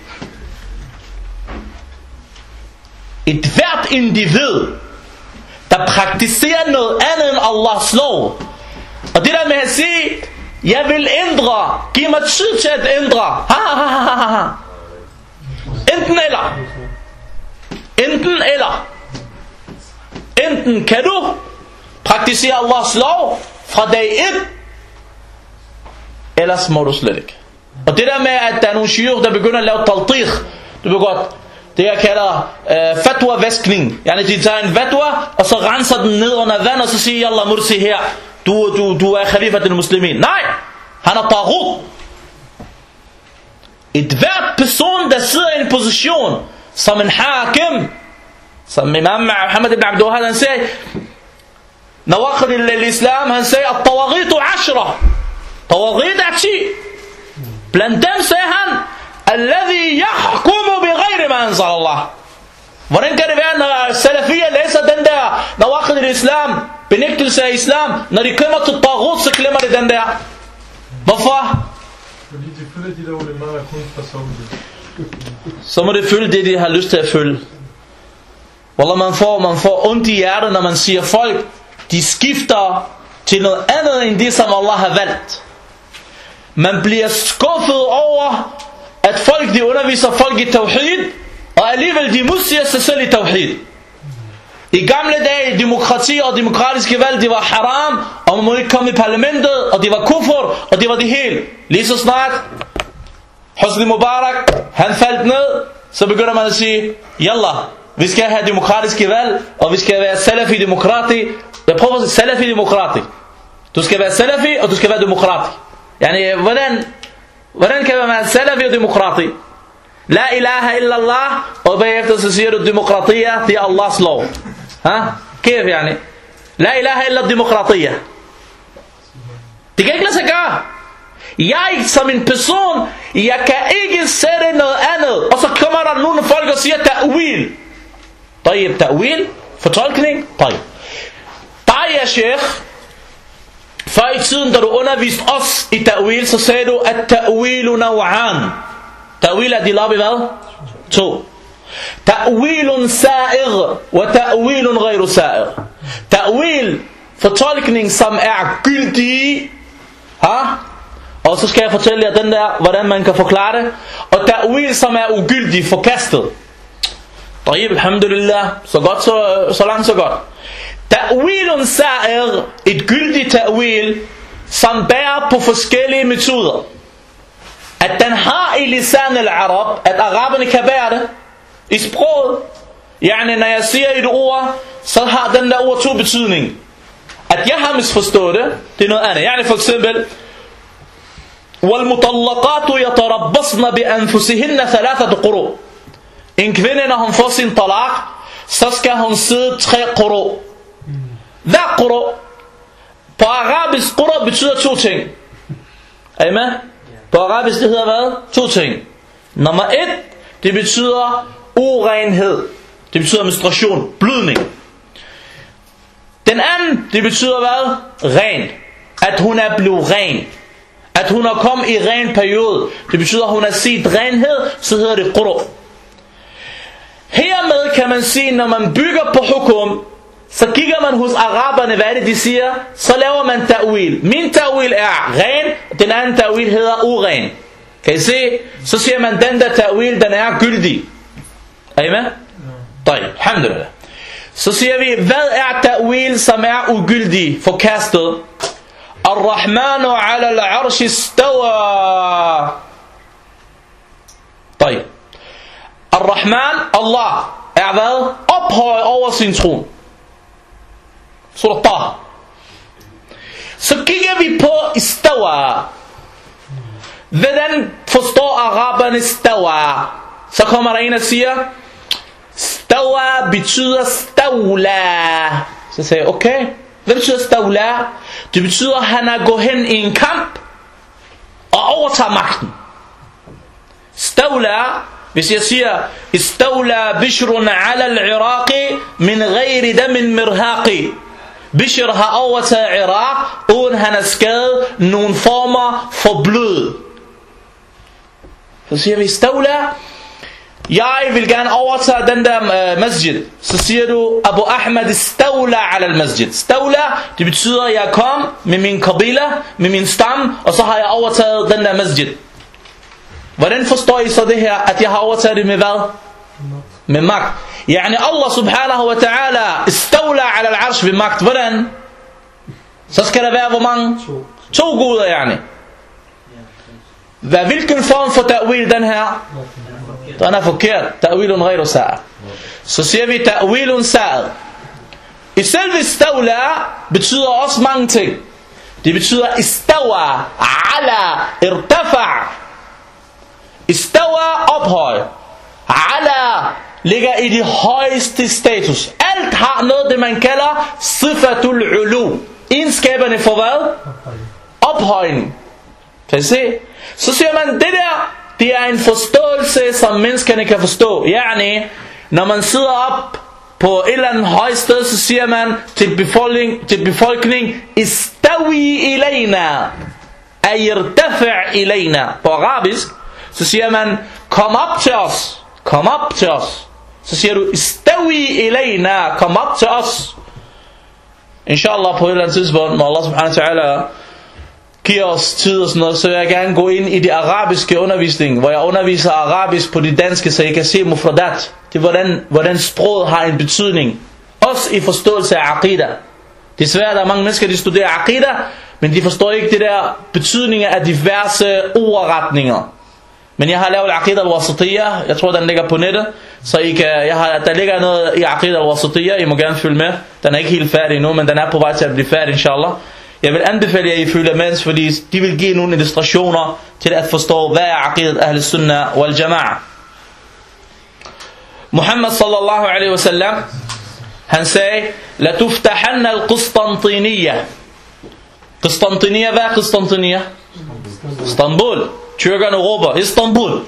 Et hvert individ, der praktiserer noget andet end Allahs lov, og det der med at sige, jeg vil ændre, giv mig tid til at ændre, enten eller, enten kan du praktisere Allahs lov fra dag 1, ellers må du slet ikke. Og det der med at der er nogle shiur der begynder at lave taltikh, det er godt, det jeg kalder fatwa-væskning. De tager en fatwa, og så renser den ned under vand, og så siger Allah mursi her, du er khalifa til muslimin. Nej, han er taghut. Et hvert person der sidder i en position som en hakim, som imam Muhammad ibn Abdul Wahhab, han siger nawaqid al-islam, han siger at tawaghitu 10, tawaghit er 10. Blandt dem sagde han alladhi yahkumu bighayri ma anzal Allah. Hvordan kan det være, når salafiyya læser den der nawaqid al-islam, benægtelse af islam, når de kommer til taghut, så glemmer de den der? Hvorfor? Fordi de følger de der ulemaer kun fra Saudi. Så må det følge det, de har lyst til at følge. Wallah, man får ondt i hjertet, når man siger folk, de skifter til noget andet end det, som Allah har valgt. Man bliver skuffet over, at folk de underviser folk i tawhid, og alligevel de modsiger sig selv i tawhid. I gamle dage, demokrati og demokratiske valg, det var haram, og man må ikke komme i parlamentet, og det var kufur, og det var det hele. Lige så snart Hosni Mubarak, han faldt ned, så begynder man at sige, yalla, vi skal have demokratiske valg, og vi skal være salafi-demokrati. Jeg prøver at sige salafi-demokrati. Du skal være salafi, og du skal være demokrati. Hvordan kan man være salafi og demokrati? La ilaha illallah, og bagefter så siger du demokratiya, det er Allahs lov. Kæf yani? La ilaha illa demokratiya. Det kan ikke lade sig gøre. Jeg som en person, jeg kan ikke sætte noget andet. Og så kommer der nogle folk og siger ta'wil. Tayyib, ta'wil, fortolkning, tayyib. Dig er sheikh. Før i tiden, da du underviste os i ta'wil, så sagde du, at ta'wilu naw'an. Ta'wil er delt op i hvad? 2. Ta'wilun sa'ir, wa ta'wilun ghayru sa'ir. Ta'wil, fortolkning som er gyldig. Og så skal jeg fortælle jer den der, hvordan man kan forklare det. Og ta'wil som er ugyldig, forkastet. Tayyib, alhamdulillah, så godt, så langt så godt. Ta'wilun sa'ir, et gyldigt ta'wil, som bærer på forskellige metoder. At den har i lisan al-arab, at araberne kan bære det i sproget. Når jeg siger et ord, så har den der ord 2 betydning. At jeg har misforstået det, det er noget andet. For eksempel وَالْمُطَلَّقَاتُ يَتَرَبَّصْنَ بِأَنفُسِهِنَّ 3 قُرُوء. En kvinde, når hun får sin talaq, så skal hun sidde 3 quru. Hver quru på arabisk, quru betyder 2 ting. Er I med? På arabisk det hedder hvad? 2 ting. Nummer 1, det betyder urenhed. Det betyder menstruation, blødning. Den anden, det betyder hvad? Ren. At hun er blevet ren. At hun er kommet i ren periode. Det betyder, at hun har set renhed, så hedder det quru. Hermed kan man sige, når man bygger på hukum, så kigger man hos araberne, hvad det de siger, så laver man ta'wil. Min ta'wil er ren, den anden ta'wil hedder uren. Kan I se? Så siger man, den der ta'wil, den er gyldig. Er I med? Tayyib, alhamdulillah. Så siger vi, hvad er ta'wil, som er ugyldig, forkastet? Ar-Rahmanu ala al-arsh istawa. Tayyib. Ar-Rahman, Allah, er hvad? Ophøjet over sin tron. Surah Taha. Så kigger vi på istawa. hvordan forstår araberne stawa? Så kommer der en og siger, stawa betyder stawla. Så sagde jeg, okay, hvad betyder stawla? Det betyder, at han er gået hen i en kamp og overtager magten. Stawla, hvis jeg siger, istawla bishrun ala al-Iraqi min ghairi damin mirhaqi. Bishr har overtaget Irak, uden han er skadet nogle former for blod. Så siger vi, stawla, jeg vil gerne overtage den der masjid. Så siger du, Abu Ahmed stawla ala al-masjid. Stawla, det betyder, at jeg kom med min kabila, med min stam, og så har jeg overtaget den der masjid. Hvordan forstår I så det her, at jeg har overtaget det med hvad? Med magt. Yani Allah subhanahu wa ta'ala istawla ala al-arsh ved magt. Hvordan? Så skal der være hvor mange? To guder, yani. Hvilken form for ta'wil den her? Den er forkert. Ta'wilun ghayru sa'a. Så siger vi ta'wilun sa'a. I selve istawla betyder også mange ting. Det betyder istawa, ala, irtafa. Istawa, ophøj. Ala, ligger i de højeste status. Alt har noget, det man kalder sifatul ulu. Egenskaberne for hvad? Ophøjning. Kan I se? Så siger man, det der, det er en forståelse, som menneskerne kan forstå. Yani, når man sidder op på et eller andet højt sted, så siger man til befolkning, istawi ilayna, ayirtafi' ilayna. På arabisk, så siger man, kom op til os. Kom op til os. Så siger du, istawi ilayna, kom op til os. Inshallah på et eller andet tidspunkt, når Allah subhanahu wa ta'ala giver os tid og sådan noget, så vil jeg gerne gå ind i det arabiske undervisning, hvor jeg underviser arabisk på det danske, så I kan se mufradat. Det er hvordan sproget har en betydning. Også i forståelse af aqida. Det er svært, at der er mange mennesker, der studerer aqida, men de forstår ikke det der betydninger af diverse ordretninger. Men jeg har lavet aqida al-wasatiyya, jeg tror den ligger på nettet, så I kan, der ligger noget i aqida al-wasatiyya, I må gerne følge med. Den er ikke helt færdig endnu, men den er på vej til at blive færdig, inshallah. Jeg vil anbefale jer, at I følger med, fordi de vil give nogle illustrationer til at forstå, hvad er aqidat ahl sunnah wal jama'a. Muhammad sallallahu alaihi wasallam, han sagde, la tuftahanna al-Qustantiniya. Qustantiniya, hvad er Qustantiniya? Istanbul. Tyrkerne råber, Istanbul.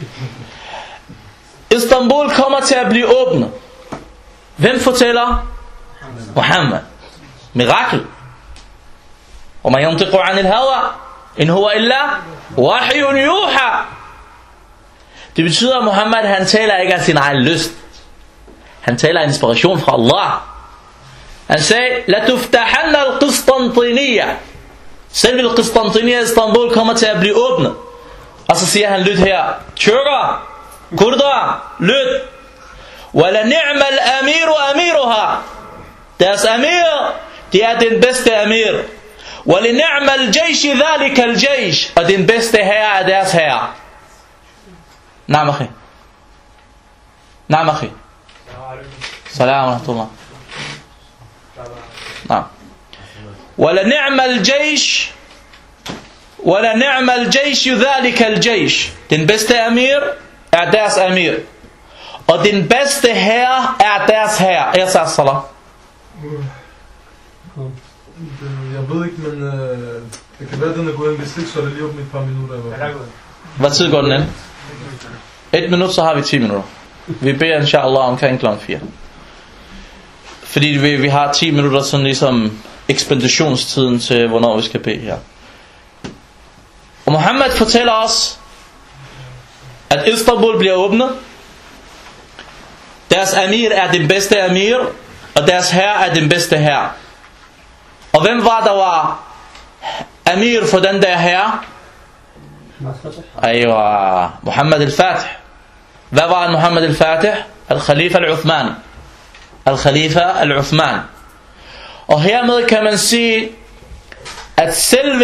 Istanbul kommer til at blive åbnet. Hvem fortæller? Muhammad. Mirakel. وما ينطق عن الهوى إن هو إلا وحي يوحى. Det betyder, at Muhammad han taler ikke af sin egen lyst. Han taler af inspiration fra Allah. Han sagde, la tuftahanna al-Qustantiniya. Selve al-Qustantiniya, Istanbul, kommer til at blive åbnet. Og så siger han, lyt her, tyrker, kurder, lyt. Wala ni'mal amiru amiruha. Deres amir, det er den bedste amir. وَلِنِعْمَ الْجَيْشِ ذَلِكَ الْجَيْشِ. Og den bedste herre er deres herre. Naam akhi. Naam akhi. Salam wa rahmatullah. Naam. وَلِنِعْمَ الْجَيْشِ وَلِنِعْمَ الْجَيْشِ ذَلِكَ الْجَيْشِ. Den bedste amir er deres amir. Og den bedste herre er deres herre. Jeg siger salam. Jeg ved ikke, men det kan være, at den er gået ind. Hvis ikke, så er det lige om et par minutter. Hvad tid går den ind? 1 minut, så har vi 10 minutter. Vi beder inshallah omkring kl. 4. Fordi vi har 10 minutter sådan ligesom ekspeditionstiden til, hvornår vi skal bede her. Og Muhammad fortæller os, at Istanbul bliver åbnet. Deres amir er den bedste amir, og deres herre er den bedste herre. Og hvem var der var amir for den der herre? Aywa, Muhammad al-Fatih. Hvad var Muhammad al-Fatih? Al-Khalifa al-Uthmani. Al-Khalifa al-Uthmani. Og hermed kan man sige, at selve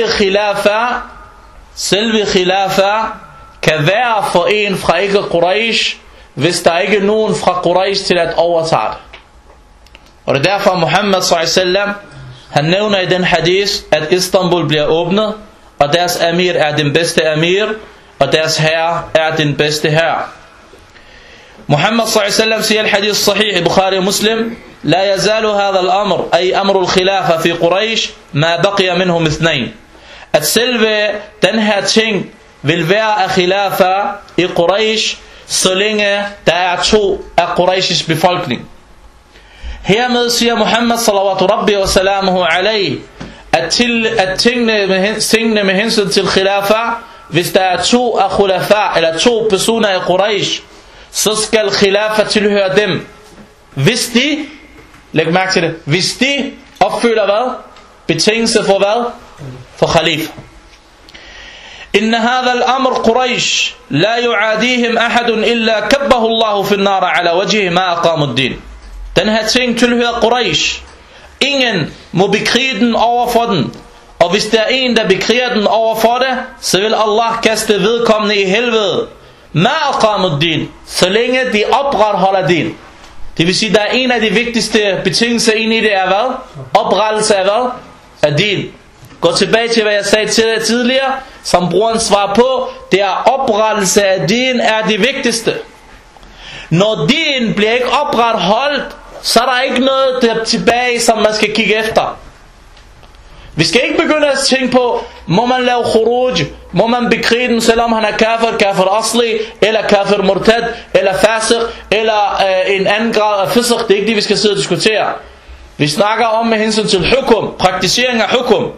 khilafa kan være for en fra ikke Quraysh, hvis der ikke er nogen fra Quraysh til at overtage det. Og det er derfor Muhammad sallallahu alaihi wasallam, han nævner i den hadith, at Istanbul bliver åbnet, og deres amir er den bedste amir, og deres herre er den bedste herre. Muhammad sallallahu alaihi wasallam siger i hadith sahih i Bukhari og Muslim: لا يزال هذا الأمر أي أمر الخلافة في قريش ما بقي منهم اثنين. At selve den her ting vil være af khilafa i Quraysh, så længe der er to af Qurayshs befolkning. Hermed siger Muhammad sallallahu rabbi wa salamuhu alayhi, at tingene med hensyn til khilafa, hvis der er to af khulafa, eller to personer i Quraysh, så skal khilafa tilhøre dem. Hvis de, læg mærke til det, hvis de opfylder hvad? Betingelse for hvad? For khalifa. إن هذا الأمر قريش لا يعاديهم أحد إلا كبه الله في النار على وجهه ما أقاموا الدين. Den her ting tilhører Quraysh. Ingen må bekrige den over for den. Og hvis der er en, der bekriger den over for det, så vil Allah kaste vedkommende i helvede. Ma aqamu din, så længe de opretholder din. Det vil sige, der er en af de vigtigste betingelser ind i det er hvad? Oprettelse af hvad? Af din. Gå tilbage til hvad jeg sagde til dig tidligere, som brugeren svarer på, det er oprettelse af din er det vigtigste. Når din bliver ikke opretholdt, så er der ikke noget der tilbage, som man skal kigge efter. Vi skal ikke begynde at tænke på, må man lave khuruj, må man bekrige den, selvom han er kafir asli, eller kafir murtad, eller fasiq, eller en anden grad af fisq. Det er ikke det, vi skal sidde og diskutere. Vi snakker om med hensyn til hukum, praktisering af hukum.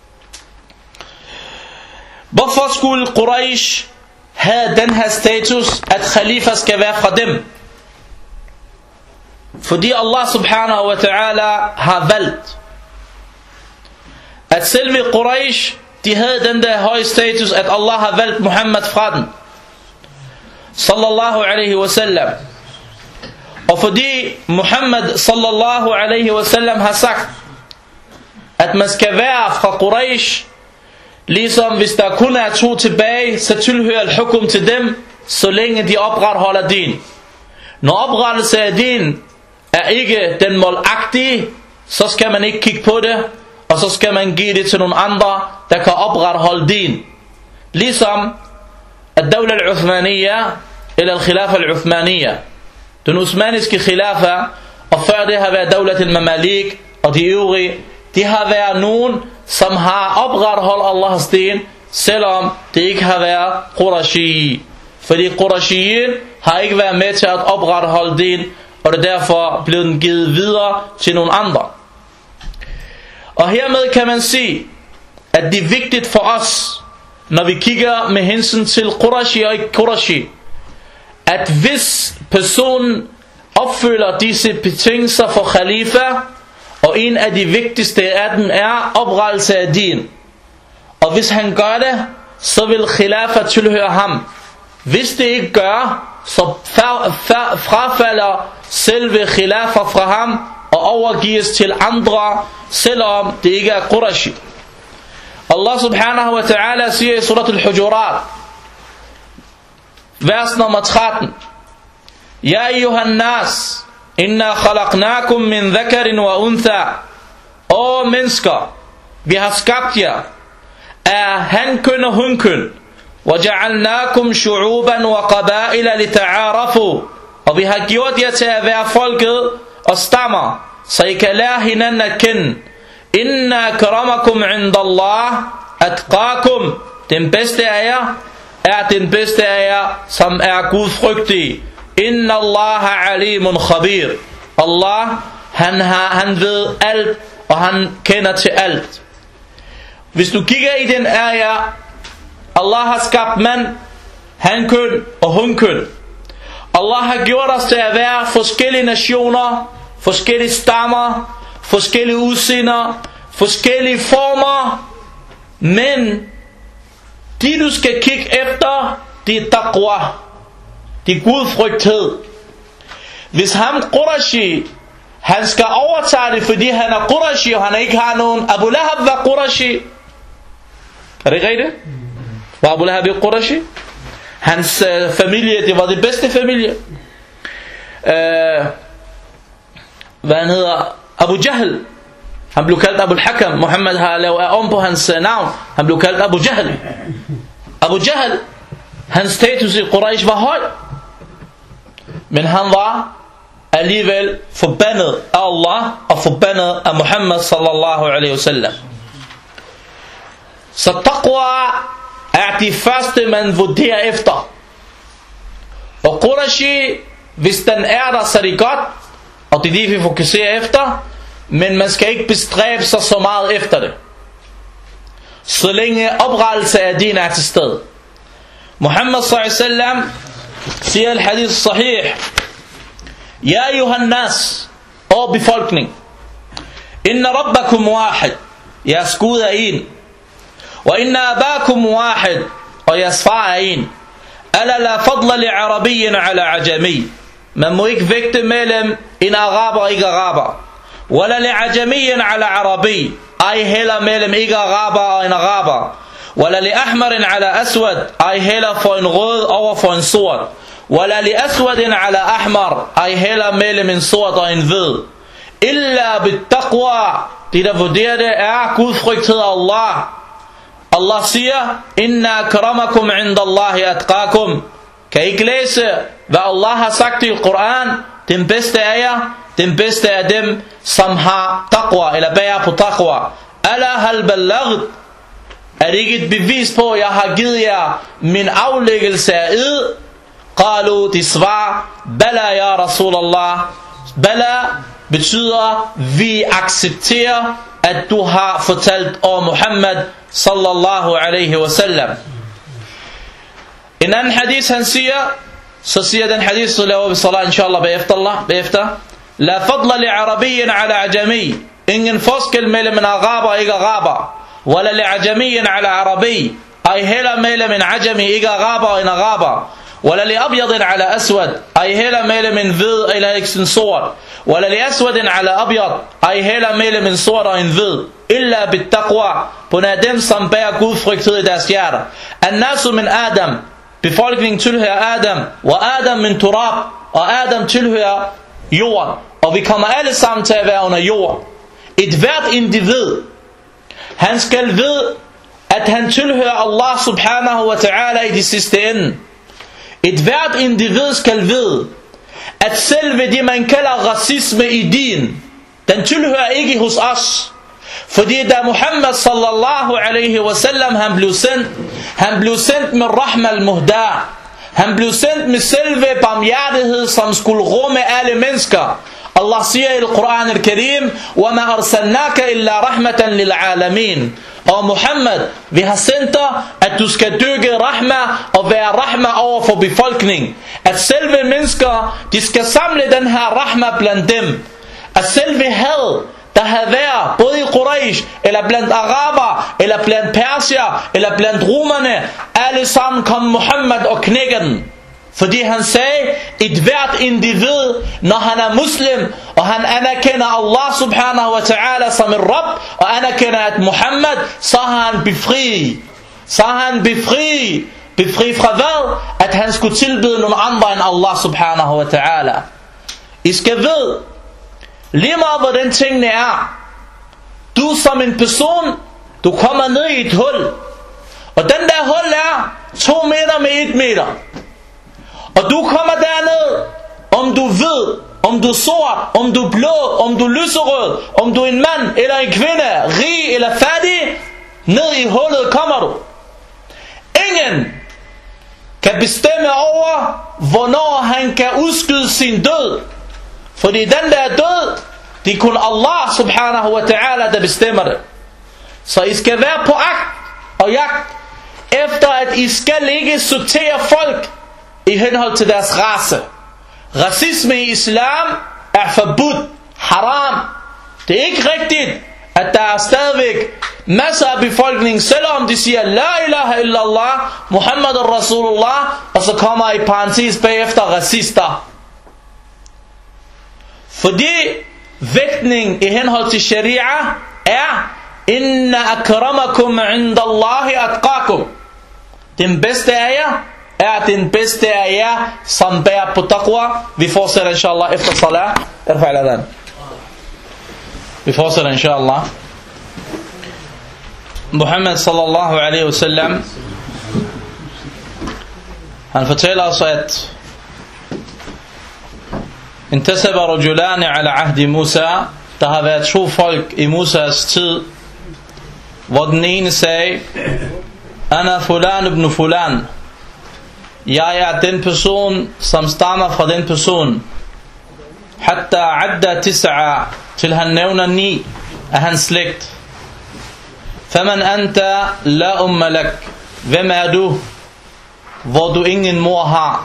Hvorfor skulle Quraysh have den her status, at khalifa skal være fra dem? Fordi Allah subhanahu wa ta'ala har valgt, at selve Quraysh, de havde den der høje status, at Allah har valgt Muhammad fra den. Sallallahu alaihi wasallam. Og fordi Muhammad sallallahu alaihi wasallam har sagt, at man skal være fra Quraysh, ligesom hvis der kun er to tilbage, så tilhører al-hukum til dem, så længe de opretholder din. Når oprettelse af din er ikke den målagtige, så skal man ikke kigge på det, og så skal man give det til nogle andre, der kan opretholde din. Ligesom al-Dawla al-Uthmaniyya, eller al-Khilafa al-Uthmaniyya. Den osmaniske khilafa, og før det har været Dawlat al-Mamalik, og de øvrige, de har været nogen, som har opretholdt Allahs din, selvom det ikke har været Qurashi. Fordi Qurashiyin har ikke været med til at opretholde din, og det er derfor blevet den givet videre til nogle andre. Og hermed kan man sige, at det er vigtigt for os, når vi kigger med hensyn til Qurashi og ikke Qurashi, at hvis personen opfylder disse betingelser for khalifa, og en af de vigtigste af dem er oprettelse af din, og hvis han gør det, så vil khilafa tilhøre ham. Hvis det ikke gør, så frafalder selve khilafa fra ham og overgives til andre, selvom det ikke er Qurashi. Allah subhanahu wa ta'ala siger i surat al-Hujurat, vers nummer 13: Ja ayyuhan nas, inna khalaqnakum min dhakarin wa untha. O mennesker, vi har skabt jer af hankøn og hunkøn. وَجَعَلْنَاكُمْ شُعُوبًا وَقَبَائِلَ لِتَعَارَفُوا. Og vi har gjort jer til at være folket og stammer, så I kan lære hinanden at kende. إِنَّا كَرَمَكُمْ عِنْدَ اللَّهِ أَتْقَاكُمْ. Den bedste af jer er den bedste af jer, som er gudfrygtig. إِنَّ اللَّهَ عَلِيمٌ خَبِيرٌ. Allah, han ved alt, og han kender til alt. Hvis du kigger i den ayah, Allah har skabt mand, hankøn og hunkøn. Allah har gjort os til at være forskellige nationer, forskellige stammer, forskellige udseender, forskellige former. Men de du skal kigge efter, det er taqwa, det er gudfrygthed. Hvis ham Qurashi, han skal overtage det, fordi han er Qurashi, og han ikke har nogen. Abu Lahab var Qurashi. Er det ikke rigtigt? Var Abu Lahab Qurashi? Hans familie, det var det bedste familie. Hvad han hedder? Abu Jahl. Han blev kaldt Abu al-Hakam. Muhammad har lavet om på hans navn. Han blev kaldt Abu Jahl. Abu Jahl, hans status i Quraysh var høj, men han var alligevel forbandet af Allah og forbandet af Muhammad sallallahu alaihi wasallam. Så taqwa er de første man vurderer efter. Og Qurayshi, hvis den er der, så er det godt, og det er det vi fokuserer efter, men man skal ikke bestræbe sig så meget efter det, så længe oprettelse af din er til stede. Muhammad sallallahu alaihi wasallam siger i hadith sahih: Ja Johannes, og befolkning, inna rabbakum wahid, jeres Gud er en, og inna abakum wahid, og jeres far er en. Alla la fadla li arabiyyin ala ajami, man må ikke vægte mellem en araber og ikke araber. Wala li ajamiyyin ala arabi, ej heller mellem ikke araber og en araber. Wala li ahmarin ala aswad, ej heller for en rød over for en sort. Wala li aswadin ala ahmar, ej heller mellem en sort og en hvid. Illa bit taqwa, det der vurderer det er gudfrygthed af Allah. Allah siger: Inna akramakum indallahi atqakum. Kan I ikke læse hvad Allah har sagt i Koran? Den bedste af jer, den bedste af dem som har taqwa, eller bærer på taqwa. Ala hal ballagt, er det ikke et bevis på at jeg har givet jer min aflæggelse af ed? Qalu, de svar: Bala ya Rasulallah. Bala betyder vi accepterer at du har fortalt om Muhammad sallallahu alaihi wasallam. En anden hadith han siger, så siger den hadith, så laver vi salat inshallah bagefter. La fadla li arabiyyin ala ajami, ingen forskel mellem en araber og ikke araber. Wala li ajamiyyin ala arabi, ej heller mellem en ajami ikke araber og en araber. Wala li abyadin ala aswad, ej heller mellem en hvid eller ikke en sort. Wala li aswadin ala abyad, ej heller mellem en sort og en hvid. Illa bit taqwa, på nær dem som bærer gudfrygthed i deres hjerter. An-nasu min Adam, befolkningen tilhører Adam, og Adam min turab, og Adam tilhører jorden, og vi kommer alle sammen til at være under jord. Et hvert individ, han skal vide at han tilhører Allah subhanahu wa ta'ala i de sidste ende. Et hvert individ skal vide at selve det man kalder racisme i din, den tilhører ikke hos os. Fordi da Muhammad sallallahu alaihi wasallam han blev sendt med rahma al-muhda, han blev sendt med selve barmhjertighed som skulle rumme alle mennesker. Allah siger i Koran al-Karim: وَمَا أَرْسَلْنَاكَ إِلَّا رَحْمَةً لِلْعَالَمِينَ. Og Muhammad, vi har sendt dig at du skal dykke rahma og være rahma over for befolkningen. At selve mennesker, de skal samle den her rahma blandt dem. At selve had der havde været både i Quraysh, eller blandt araber, eller blandt persier, eller blandt romerne, alle sammen kom Muhammad og knækkede den. Fordi han sagde, et hvert individ, når han er muslim, og han anerkender Allah subhanahu wa ta'ala som en Rabb, og anerkender at Muhammad, så har han befri. Så har han befri fra hvad? At han skulle tilbede nogle andre end Allah subhanahu wa ta'ala. I skal vide, lige meget hvordan tingene er, du som en person, du kommer ned i et hul, og den der hul er 2 meter med 1 meter, og du kommer derned, om du ved, om du er sort, om du er blå, om du er lyserød, om du er en mand eller en kvinde, rig eller fattig, ned i hullet kommer du. Ingen kan bestemme over hvornår han kan udskyde sin død, fordi den der død, det er kun Allah subhanahu wa ta'ala der bestemmer det. Så I skal være på agt og jagt efter at I skal ikke sortere folk i henhold til deres race. Racisme i islam er forbudt, haram. Det er ikke rigtigt at der er stadigvæk masser af befolkningen, selvom de siger la ilaha illallah Muhammadur Rasulullah, og så kommer i parentes bagefter racister. Fordi vægtning i henhold til sharia er inna akramakum indallahi atqakum. Den bedste af jer er den bedste af jer som bærer på taqwa. Vi fortsætter inshallah efter salat. Irfa' al-adhan. Vi fortsætter inshallah. Muhammad sallallahu alaihi wasallam, han fortæller os, at intasaba rajulani ala ahdi Musa, der har været to folk i Musas tid, hvor den ene sagde, ana fulan ibn fulan, jeg er den person, som stammer fra den person, hatta adda tis'a, til han nævner 9 af hans slægt. Faman anta la umma lak, hvem er du, hvor du ingen mor har?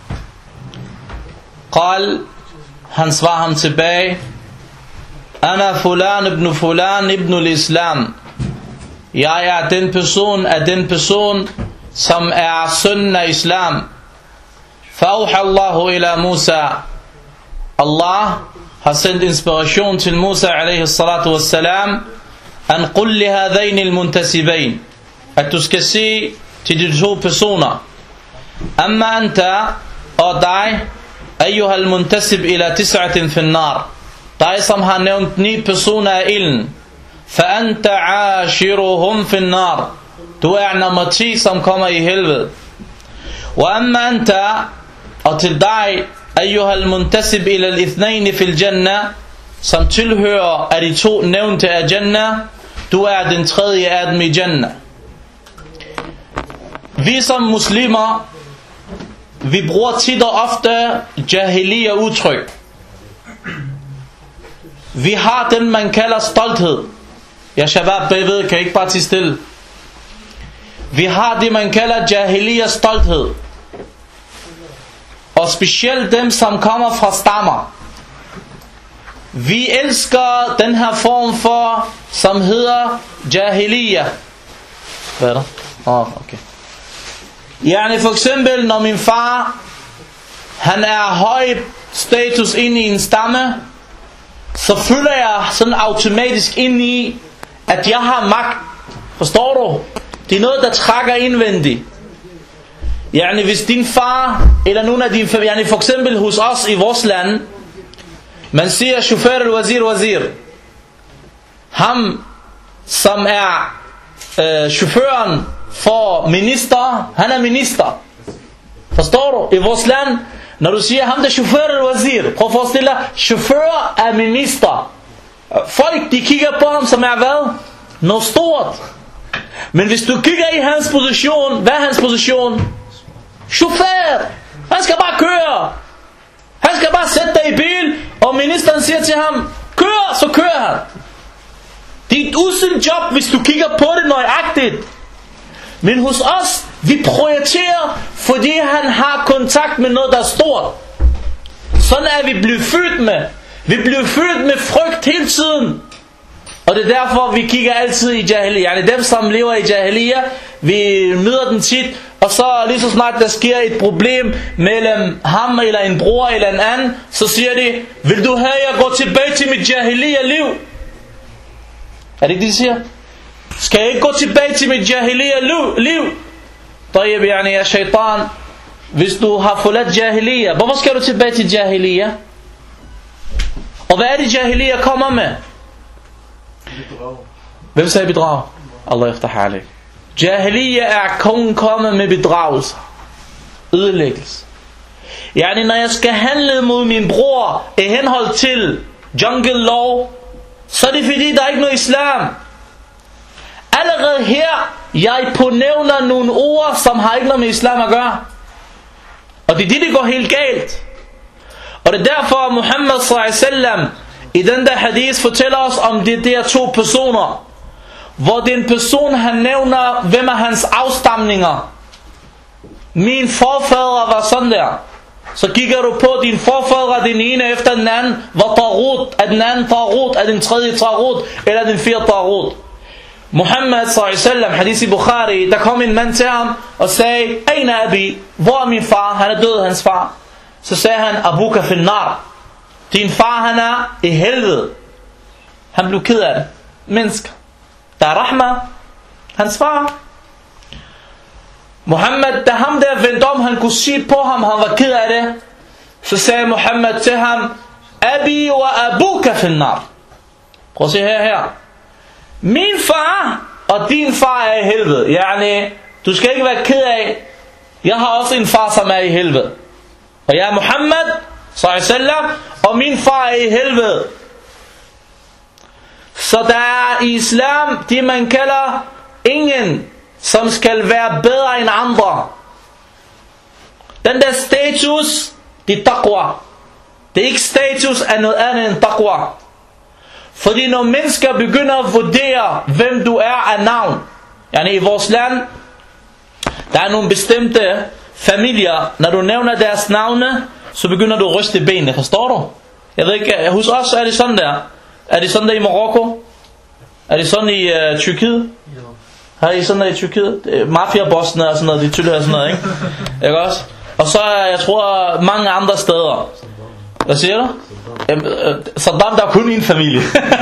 Qal, han svarer ham tilbage, ana fulan ibn fulan ibn al-islam, jeg er den person af den person, som er sønnen af islam. Fauha Allahu ila Musa, Allah har sendt inspiration til Musa alaihi salatu wassalam, an qul li hadain al-muntasibain, at du skal sige til de to personer, amma anta, og dig, ayyuha al-muntasib ila tis'atin fi an-nar, dig som har nævnt 9 personer af ilden, fa anta ashiruhum fi an-nar, du er nummer 10, som kommer i helvede. Wa amma anta, og til dig, ayyuha al-muntasib ila al-ithnain fi al-jannah, som tilhører af de 2 nævnte af Jannah, du er den 3. af dem i Jannah. Vi som muslimer, vi bruger tit og ofte jahiliya udtryk. Vi har den man kalder stolthed. Ja shabab bagved, kan I ikke bare tie stille? Vi har det man kalder jahiliya stolthed. Og specielt dem som kommer fra stammer. Vi elsker den her form for, som hedder jahiliya. Hvad er der? Okay. Yani for eksempel, når min far, han er høj status inde i en stamme, så føler jeg sådan automatisk ind i, at jeg har magt. Forstår du? Det er noget, der trækker indvendigt. Yani hvis din far, eller nogen af dine familie, yani for eksempel hos os i vores land, man siger chauffør al-wazir wazir. Ham, som er chaufføren for minister, han er minister. Forstår du? I vores land, når du siger ham der chauffør al-wazir, prøv at forestille dig, chauffør er minister. Folk, de kigger på ham som er hvad? Noget stort. Men hvis du kigger i hans position, hvad er hans position? Chauffør. Han skal bare køre. Han skal bare sætte dig i bil, og ministeren siger til ham, kør, så kører han. Det er et usselt job, hvis du kigger på det nøjagtigt. Men hos os, vi projicerer, fordi han har kontakt med noget, der er stort. Sådan er vi blevet født med. Vi bliver født med frygt hele tiden. Og det er derfor, vi kigger altid i jahiliya. Yani dem, som lever i jahiliya, vi møder den tit, og så lige så snart der sker et problem mellem ham eller en bror eller en anden, så siger de, vil du have, jeg går tilbage til mit jahiliya-liv? Er det ikke det, de siger? Skal jeg ikke gå tilbage til mit jahiliya-liv? Tayyib, yani ya shaitan, hvis du har forladt jahiliya, hvorfor skal du tilbage til jahiliya? Og hvad er det jahiliya kommer med? Hvem sagde bedrag? Allah yaftah alaik. Jahiliya er kun kommet med bedragelse, ødelæggelse. Yani når jeg skal handle mod min bror i henhold til jungle law, så er det fordi der er ikke noget islam. Allerede her jeg pånævner nogle ord, som har ikke noget med islam at gøre. Og det er det går helt galt. Og det er derfor Muhammad sallallahu alaihi wasallam i den der hadith fortæller os om de der 2 personer, hvor den person han nævner, hvem er hans afstamninger. Min forfader var sådan der. Så kigger du på din forfader, den ene efter den anden, var Taghut, er den anden Taghut, er den tredje Taghut, eller den 4. Taghut. Muhammad sallallahu alaihi wasallam, hadith i Bukhari, der kom en mand til ham og sagde, Aina abi, hvor er min far? Han er død, hans far. Så sagde han, Abuka fin nar, din far han er i helvede. Han blev ked af det. Mennesker. Der er rahma, hans far. Muhammad, da ham der vendte om, han kunne sige på ham, han var ked af det, så sagde Muhammad til ham, Abi wa abuka fin nar, Prøv at se her. Min far og din far er i helvede. Yani, du skal ikke være ked af. Jeg har også en far, som er i helvede. Og jeg er Muhammad sallallahu, og min far er i helvede. Så der er i islam det man kalder ingen som skal være bedre end andre. Den der status, det er taqwa. Det er ikke status af noget andet end taqwa. Fordi når mennesker begynder at vurdere hvem du er af navn, yani i vores land, der er nogle bestemte familier, når du nævner deres navne, så begynder du at ryste i benene, forstår du? Jeg ved ikke, hos os er det sådan der. Er det sådan der i Marokko? Er det sådan i Tyrkiet? Har I sådan der i Tyrkiet? Mafia-bossene og sådan noget, de tilhører sådan noget, ikke også? Og så jeg tror mange andre steder. Hvad siger du? Saddam, der er kun en familie.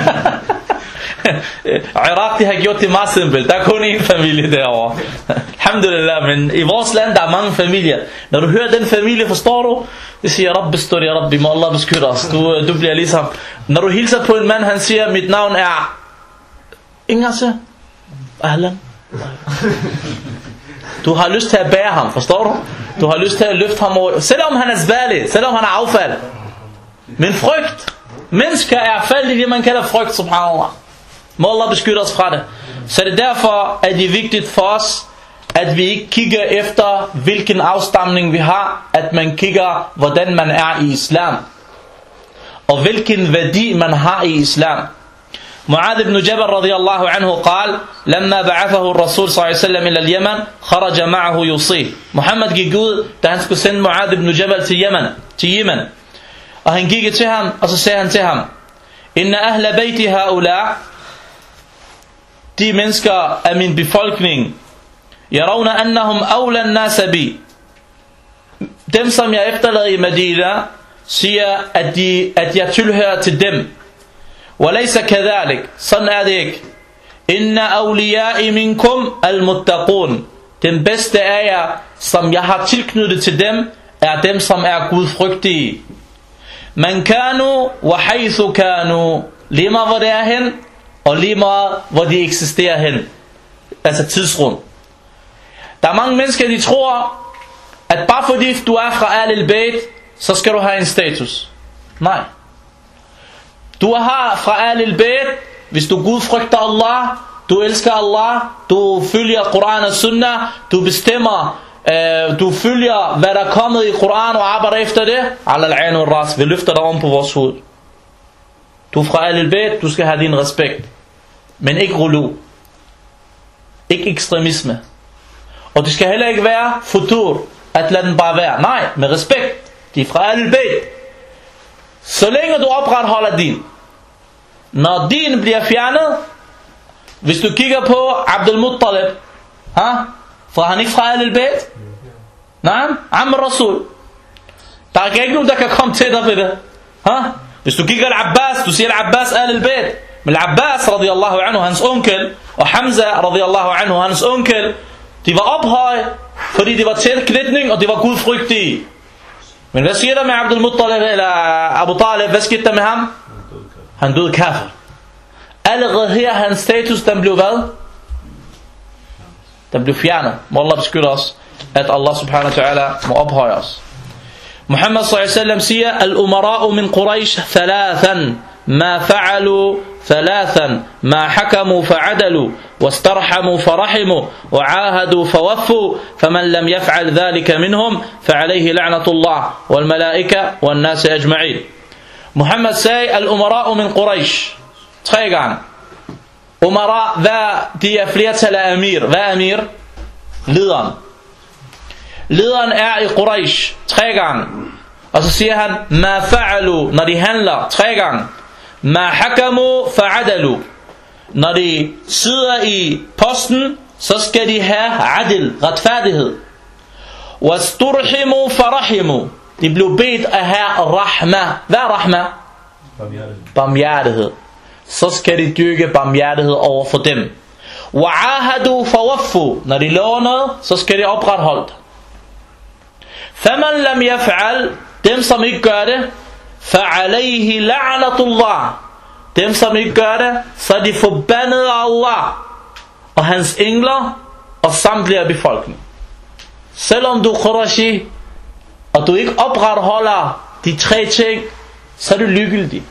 Irak, de har gjort det meget simpelt. Der er kun en familie derovre. Alhamdulillah, men i vores land der er mange familier. Når du hører den familie, forstår du? Det siger Rabbi, stor ya Rabbi, må Allah beskytte os. Du bliver ligesom. Når du hilser på en mand, han siger, mit navn er Ingerse. Ahlan. Du har lyst til at bære ham, forstår du? Du har lyst til at løfte ham over. Selvom han er sværlig, selvom han er affald. Men frygt. Mennesker er faldt i det man kalder frygt, subhanallah. Må Allah beskytte os fra det. Så det er derfor, at det er vigtigt for os, at vi ikke kigger efter hvilken afstamning vi har, at man kigger hvordan man er i islam, og hvilken værdi man har i islam. Mu'adh ibn Jabal radiyallahu anhu قال لما بعثه الرسول صلى الله عليه وسلم إلى اليمن خرج معه يصيح. Muhammad gik ud, da han skulle sende Mu'adh ibn Jabal til Yemen, og han gik til ham, og så sagde han til ham: Inna ahla bayti haula, de mennesker af min befolkning, yarawna annahum awla an-nas bi, dem som jeg efterlader i Medina, siger at jeg tilhører til dem. Walaysa kadhalik, sådan er det ikke. Inna awliya'i minkum al-muttaqun, den bedste af jer, som jeg har tilknyttet til dem, er dem som er gudfrygtige. Man kanu wa haythu kanu, lige meget hvor det er hen, og lige meget hvor de eksisterer hen. Altså tidsrum. Der er mange mennesker, de tror, at bare fordi du er fra Ahlul Bayt, så skal du have en status. Nej. Du er fra Ahlul Bayt, hvis du gudfrygter Allah, du elsker Allah, du følger Koran og Sunnah, du bestemmer, du følger hvad der er kommet i Koran og arbejder efter det, ala al-ain og ras, vi løfter dig om på vores hoved. Du er fra Ahlul Bayt, du skal have din respekt, men ikke rulu, ikke ekstremisme, og det skal heller ikke være futur, at lade den bare være. Nej, med respekt, de er fra Ahlul Bayt. Så længe du opretholder din, når din bliver fjernet, hvis du kigger på Abdul Muttalib, for han ikke fra Ahlul Bayt? Nej, Amr Rasul. Der er ikke nogen der kan komme til dig ved det. Hvis du kigger Al-Abbas, du siger Al-Abbas Ahlul Bayt, men Al-Abbas radiyallahu anhu, hans onkel, og Hamza radiyallahu anhu, hans onkel, de var ophøjet, fordi de var tilknytning, og de var gudfrygtige. Men hvad siger der med Abdul Muttalib eller Abu Talib? Hvad skete der med ham? Han døde kafir. Allerede her hans status, den blev hvad? Den blev fjernet. Må Allah beskytte os, at Allah subhanahu wa ta'ala må ophøje os. Muhammad sallallahu alaihi wasallam siger: Al-umara'u min Quraysh thalathan ma fa'alu thalathan ma hakamu fa'adalu wastarhamu farahimu wa'ahadu fawaffu faman lam yaf'al dhalika minhum fa'alayhi la'natullah wal malaika wan nas ajma'in. Muhammad sagde: Al-umara'u min Quraysh. 3 gange. Umara, de er flertal af amir. Hvad er amir? Lederen. Lederen er i Quraysh 3 gange. Og så siger han: Ma fa'alu, når de handler 3 gange. Ma hakamu fa'adalu, når de sidder i posten, så skal de have adil, retfærdighed. Wasturhimu farahimu, de blev bedt at have rahma. Hvad er rahma? Barmhjertighed. Så skal de dyrke barmhjertighed over for dem. Wa'ahadu fawaffu, når de lover noget, så skal de opretholde. Faman lam yaf'al, dem som ikke gør det, fa'alayhi la'natullah, dem som ikke gør det, så er de forbandet af Allah og hans engler og samtlige af befolkningen. Selvom du er Qurashi, og du ikke opretholder de 3 ting, så er du lykkelig.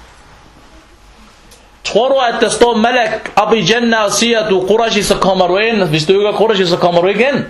Tror du, at der står Malak op i Jannah og siger, at du er Qurashi, så kommer du ind? Hvis du ikke er Qurashi, så kommer du ikke ind.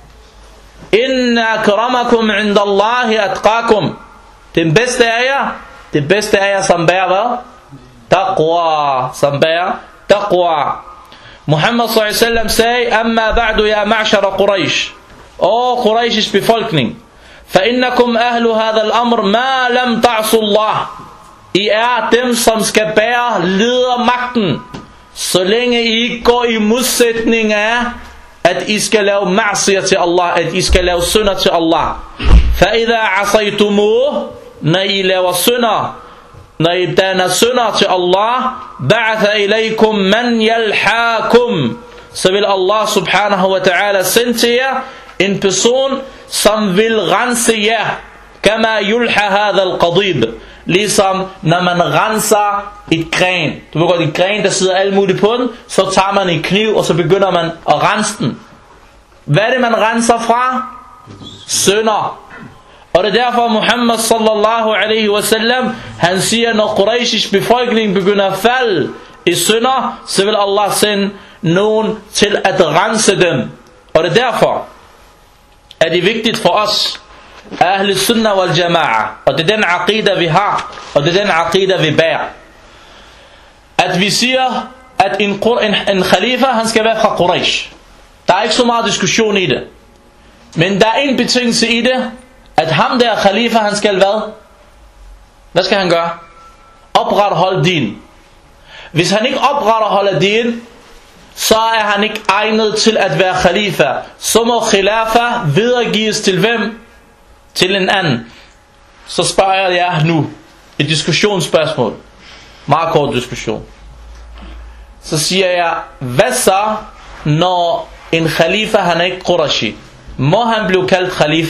Inna akramakum indallahi atqakum. Den bedste af jer, som bærer hvad? Taqwa. Som bærer taqwa. Muhammad sallallahu alaihi wasallam sagde, amma ba'du ya ma'shara Quraysh. O Qurayshs befolkning. فإنكم أهل هذا الأمر ما لم تعصوا الله. I er dem, som skal bære ledermagten, så længe I ikke går i modsætning af, at I skal lave ma'siyah til Allah, at I skal lave synder til Allah. فَإِذَا عَصَيْتُمُوهُ. Når I laver synder, når I danner synder til Allah, بَعْثَ إِلَيْكُمْ مَنْ يَلْحَاكُمْ. Så vil Allah subhanahu wa ta'ala sende til jer en person, som vil rense jer. Kama yulha hadha al-qadib. Ligesom når man renser et gren. Du ved godt, et gren, der sidder alt muligt på den, så tager man en kniv, og så begynder man at rense den. Hvad er det, man renser fra? Synder. Og det er derfor Muhammad sallallahu alaihi wasallam, han siger, når Qurayshish befolkning begynder at falde i synder, så vil Allah sende nogen til at rense dem. Og det er derfor, at det er vigtigt for os, Ahl Sunnah wal Jama'a, og det er den aqida vi har, og det er den aqida vi bærer, at vi siger, at en khalifa, han skal være fra Quraysh. Der er ikke så meget diskussion i det, men der er en betingelse i det, at ham der khalifa, han skal hvad skal han gøre? Opretholde din. Hvis han ikke opretholder din, så er han ikke egnet til at være khalifa. Så må khilafa videregives til hvem? Til en anden. Så spørger jeg jer nu et diskussionsspørgsmål, meget kort diskussion. Så siger jeg, hvad så når en khalifa, han er ikke Qurashi? Må han blive kaldt khalifa?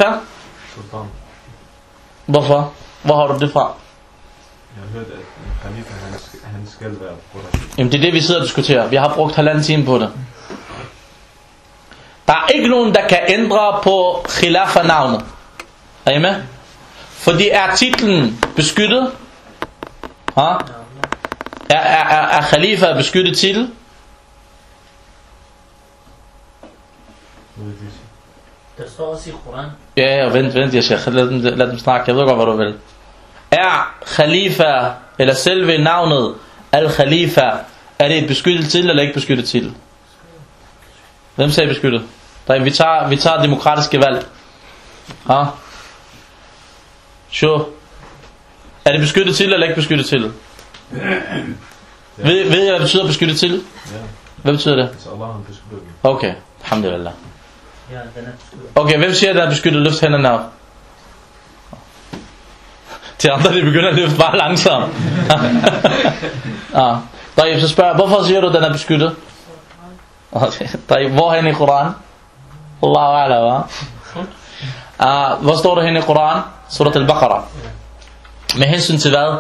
Hvorfor? Hvor har du det fra? Jeg har hørt, at en khalifa, han skal være Qurashi. Jamen det er det, vi sidder og diskuterer. Vi har brugt 1,5 time på det. Der er ikke nogen, der kan ændre på khilafa-navnet. Er I med? Fordi er titlen beskyttet? Er khalifa beskyttet titel? Der står også i Koran. Ja, vent, jeg siger, lad dem snakke, jeg ved godt, hvad du vil. Er khalifa, eller selve navnet al-khalifa, er det et beskyttet titel, eller ikke beskyttet titel? Hvem sagde beskyttet? Vi tager demokratiske valg. Sure. Er det beskyttet titel, eller ikke beskyttet titel? Ved I, hvad det betyder beskyttet titel? Ja. Hvad betyder det? Altså Allah han beskytter den. Okay, alhamdulillah. Ja, den er beskyttet. Okay, hvem siger, at der er beskyttet? Løft hænderne op. De andre, de begynder at løfte bare langsomt. Så spørger jeg, hvorfor siger du, at den er beskyttet? Hvor hen i Koran? Allahu a'la, hva? Hvor står der hen i Koran? Surat al-Baqarah. Med hensyn til hvad?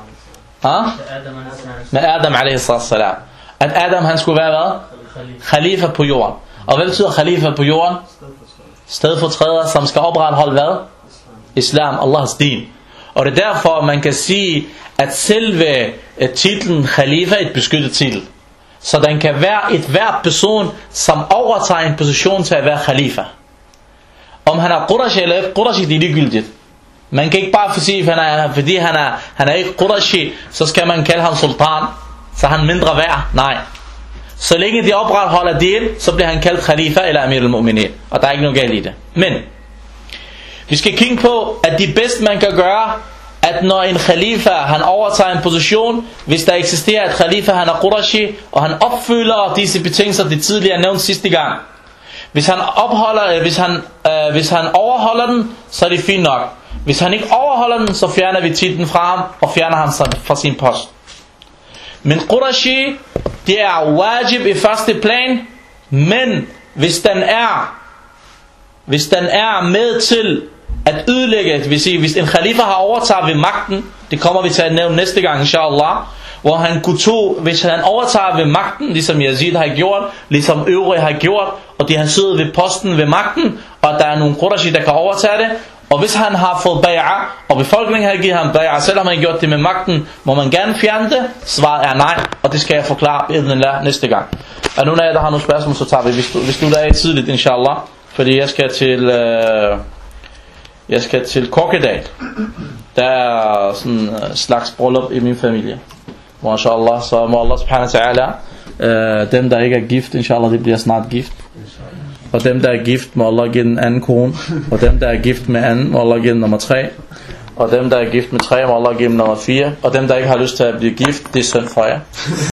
Med Adam alaihi salam. At Adam, han skulle være hvad? Khalifa på jorden. Og hvad betyder khalifa på jorden? Stedfortræder, som skal opretholde hvad? Islam, Allahs din. Og det er derfor, man kan sige, at selve titlen khalifa er et beskyttet titel. Så den kan være et hver person, som overtager en position til at være khalifa. Om han er Qurashi eller ikke Qurashi, det er ligegyldigt. Man kan ikke bare sige, fordi han er ikke Qurashi, så skal man kalde ham sultan, så han mindre værd. Nej. Så længe de opretholder din, så bliver han kaldt khalifa eller amir al-mu'minin. Og der er ikke noget galt i det. Men vi skal kigge på, at det bedste man kan gøre, at når en khalifa, han overtager en position, hvis der eksisterer et khalifa, han er Qurashi, og han opfylder disse betingelser, det tidligere nævnt sidste gang. Hvis han overholder den, så er det fint nok. Hvis han ikke overholder den, så fjerner vi titlen fra ham, og fjerner ham fra sin post. Men Qurashi, det er wajib i første plan, men hvis den er med til at ødelægge, hvis en khalifa har overtaget ved magten, Det kommer vi til at nævne næste gang, inshallah. Hvor han kunne hvis han overtager ved magten, ligesom Yazid har gjort, ligesom øvrige har gjort, og de har siddet ved posten ved magten, og der er nogle Qurashi, der kan overtage det. Og hvis han har fået bay'a, og befolkningen har givet ham bay'a, selvom han har gjort det med magten, må man gerne fjerne det? Svaret er nej, og det skal jeg forklare idnillah næste gang. Og nogle af jer, der har nogle spørgsmål, så tager vi, hvis du der er tidligt, inshallah. Fordi jeg skal til Kokkedal. Der er sådan en slags bryllup i min familie. MashaAllah, så må Allah subhanahu wa ta'ala, dem der ikke er gift, inshallah, de bliver snart gift. Og dem der er gift, må Allah give den anden kone. Og dem der er gift med anden, må Allah give den nummer 3. Og dem der er gift med 3, må Allah give dem nummer 4. Og dem der ikke har lyst til at blive gift, det er synd for jer.